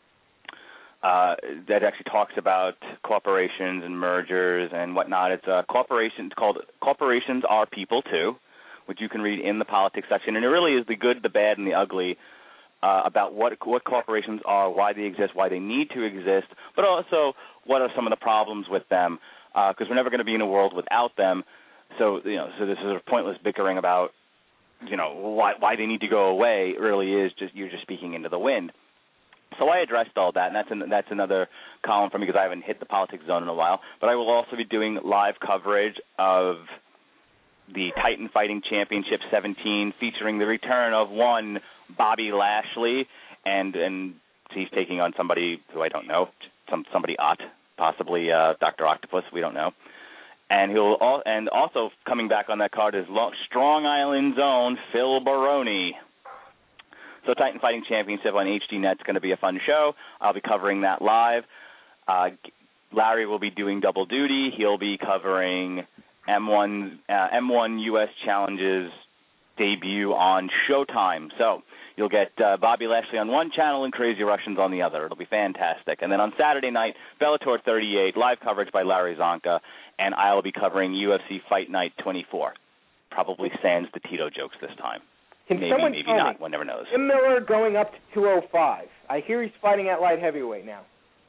uh, that actually talks about corporations and mergers and whatnot. It's a corporation. It's called "Corporations Are People Too," which you can read in the politics section, and it really is the good, the bad, and the ugly. Uh, about what what corporations are, why they exist, why they need to exist, but also what are some of the problems with them, because uh, we're never going to be in a world without them. So you know, so this is a pointless bickering about, you know, why why they need to go away. It really is just you're just speaking into the wind. So I addressed all that, and that's an, that's another column for me because I haven't hit the politics zone in a while. But I will also be doing live coverage of the Titan Fighting Championship seventeen, featuring the return of one Bobby Lashley, and and he's taking on somebody who I don't know, some somebody Ott, possibly uh, Doctor Octopus. We don't know. And he'll all, and also coming back on that card is Long, Strong Island's own Phil Baroni. So Titan Fighting Championship on H D Net's going to be a fun show. I'll be covering that live. Uh, Larry will be doing double duty. He'll be covering M one uh, M one U S Challenge's debut on Showtime. So you'll get uh, Bobby Lashley on one channel and Crazy Russians on the other. It'll be fantastic. And then on Saturday night, Bellator thirty-eight, live coverage by Larry Zonka, and I'll be covering U F C Fight Night twenty-four. Probably sans the Tito jokes this time. Can maybe, someone maybe tell not. me, One never knows. Jim Miller going up to two oh five. I hear he's fighting at light heavyweight now.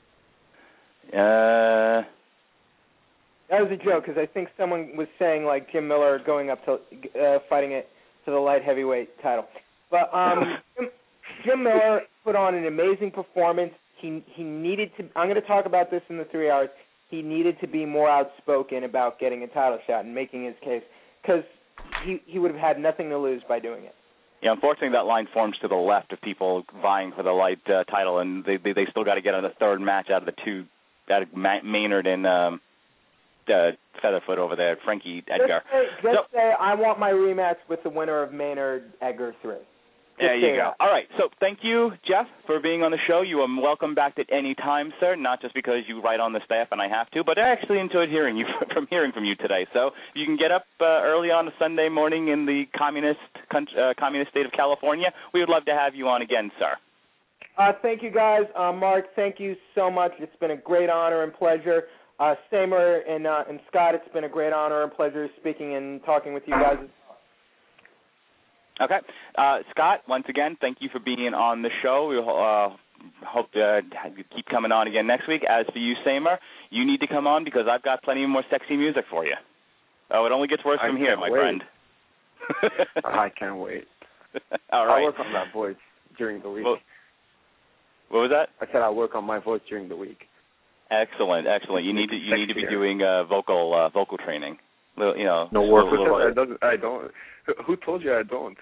Uh, that was a joke because I think someone was saying like Jim Miller going up to uh, fighting it to the light heavyweight title. But um, Jim, Jim Miller put on an amazing performance. He he needed to. I'm going to talk about this in the three hours. He needed to be more outspoken about getting a title shot and making his case because he he would have had nothing to lose by doing it. Yeah, unfortunately, that line forms to the left of people vying for the light uh, title, and they they, they still got to get on the third match out of the two, out of Maynard and um, uh, Featherfoot over there, Frankie Edgar. Just say, just so, say I want my rematch with the winner of Maynard Edgar three. There you go. All right. So thank you, Jeff, for being on the show. You are welcome back at any time, sir, not just because you write on the staff and I have to, but I actually enjoyed hearing you from hearing from you today. So you can get up uh, early on a Sunday morning in the communist uh, communist state of California. We would love to have you on again, sir. Uh, thank you, guys. Uh, Mark, thank you so much. It's been a great honor and pleasure. Uh, Samer and, uh, and Scott, it's been a great honor and pleasure speaking and talking with you guys. Okay. Uh, Scott, once again, thank you for being on the show. We uh, hope to uh, keep coming on again next week. As for you, Samer, you need to come on because I've got plenty more sexy music for you. Oh, it only gets worse I from here, my wait. friend. I can't wait. All right. I'll work on that voice during the week. Well, what was that? I said I'll work on my voice during the week. Excellent, excellent. You need to you need to be doing uh, vocal uh, vocal training. Little, you know, no work with little, I don't. I don't. Who told you I don't?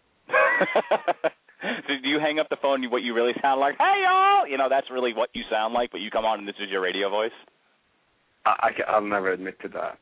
So do you hang up the phone? What you really sound like? Hey y'all! You know that's really what you sound like. But you come on and this is your radio voice. I, I I'll never admit to that.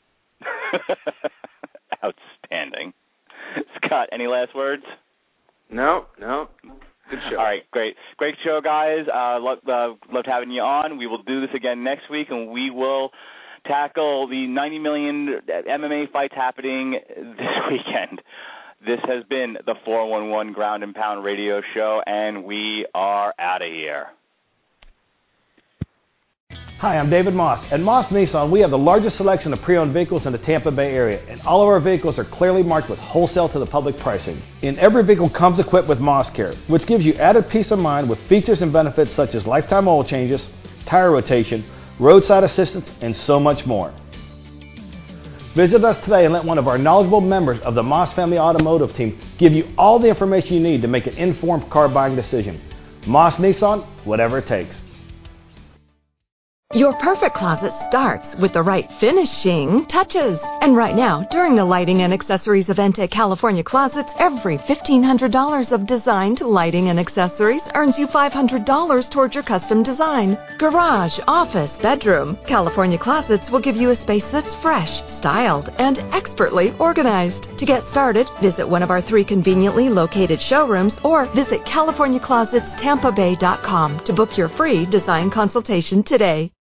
Outstanding, Scott. Any last words? No, no. Good show. All right, great, great show, guys. Uh, lo- uh, loved having you on. We will do this again next week, and we will tackle the ninety million M M A fights happening this weekend. This has been the four one one Ground and Pound Radio Show, and we are out of here. Hi, I'm David Moss. At Moss Nissan, we have the largest selection of pre-owned vehicles in the Tampa Bay area, and all of our vehicles are clearly marked with wholesale to the public pricing. And every vehicle comes equipped with Moss Care, which gives you added peace of mind with features and benefits such as lifetime oil changes, tire rotation, roadside assistance, and so much more. Visit us today and let one of our knowledgeable members of the Moss Family Automotive team give you all the information you need to make an informed car buying decision. Moss Nissan, whatever it takes. Your perfect closet starts with the right finishing touches. And right now, during the Lighting and Accessories event at California Closets, every fifteen hundred dollars of designed lighting and accessories earns you five hundred dollars towards your custom design. Garage, office, bedroom. California Closets will give you a space that's fresh, styled, and expertly organized. To get started, visit one of our three conveniently located showrooms or visit California Closets Tampa Bay dot com to book your free design consultation today.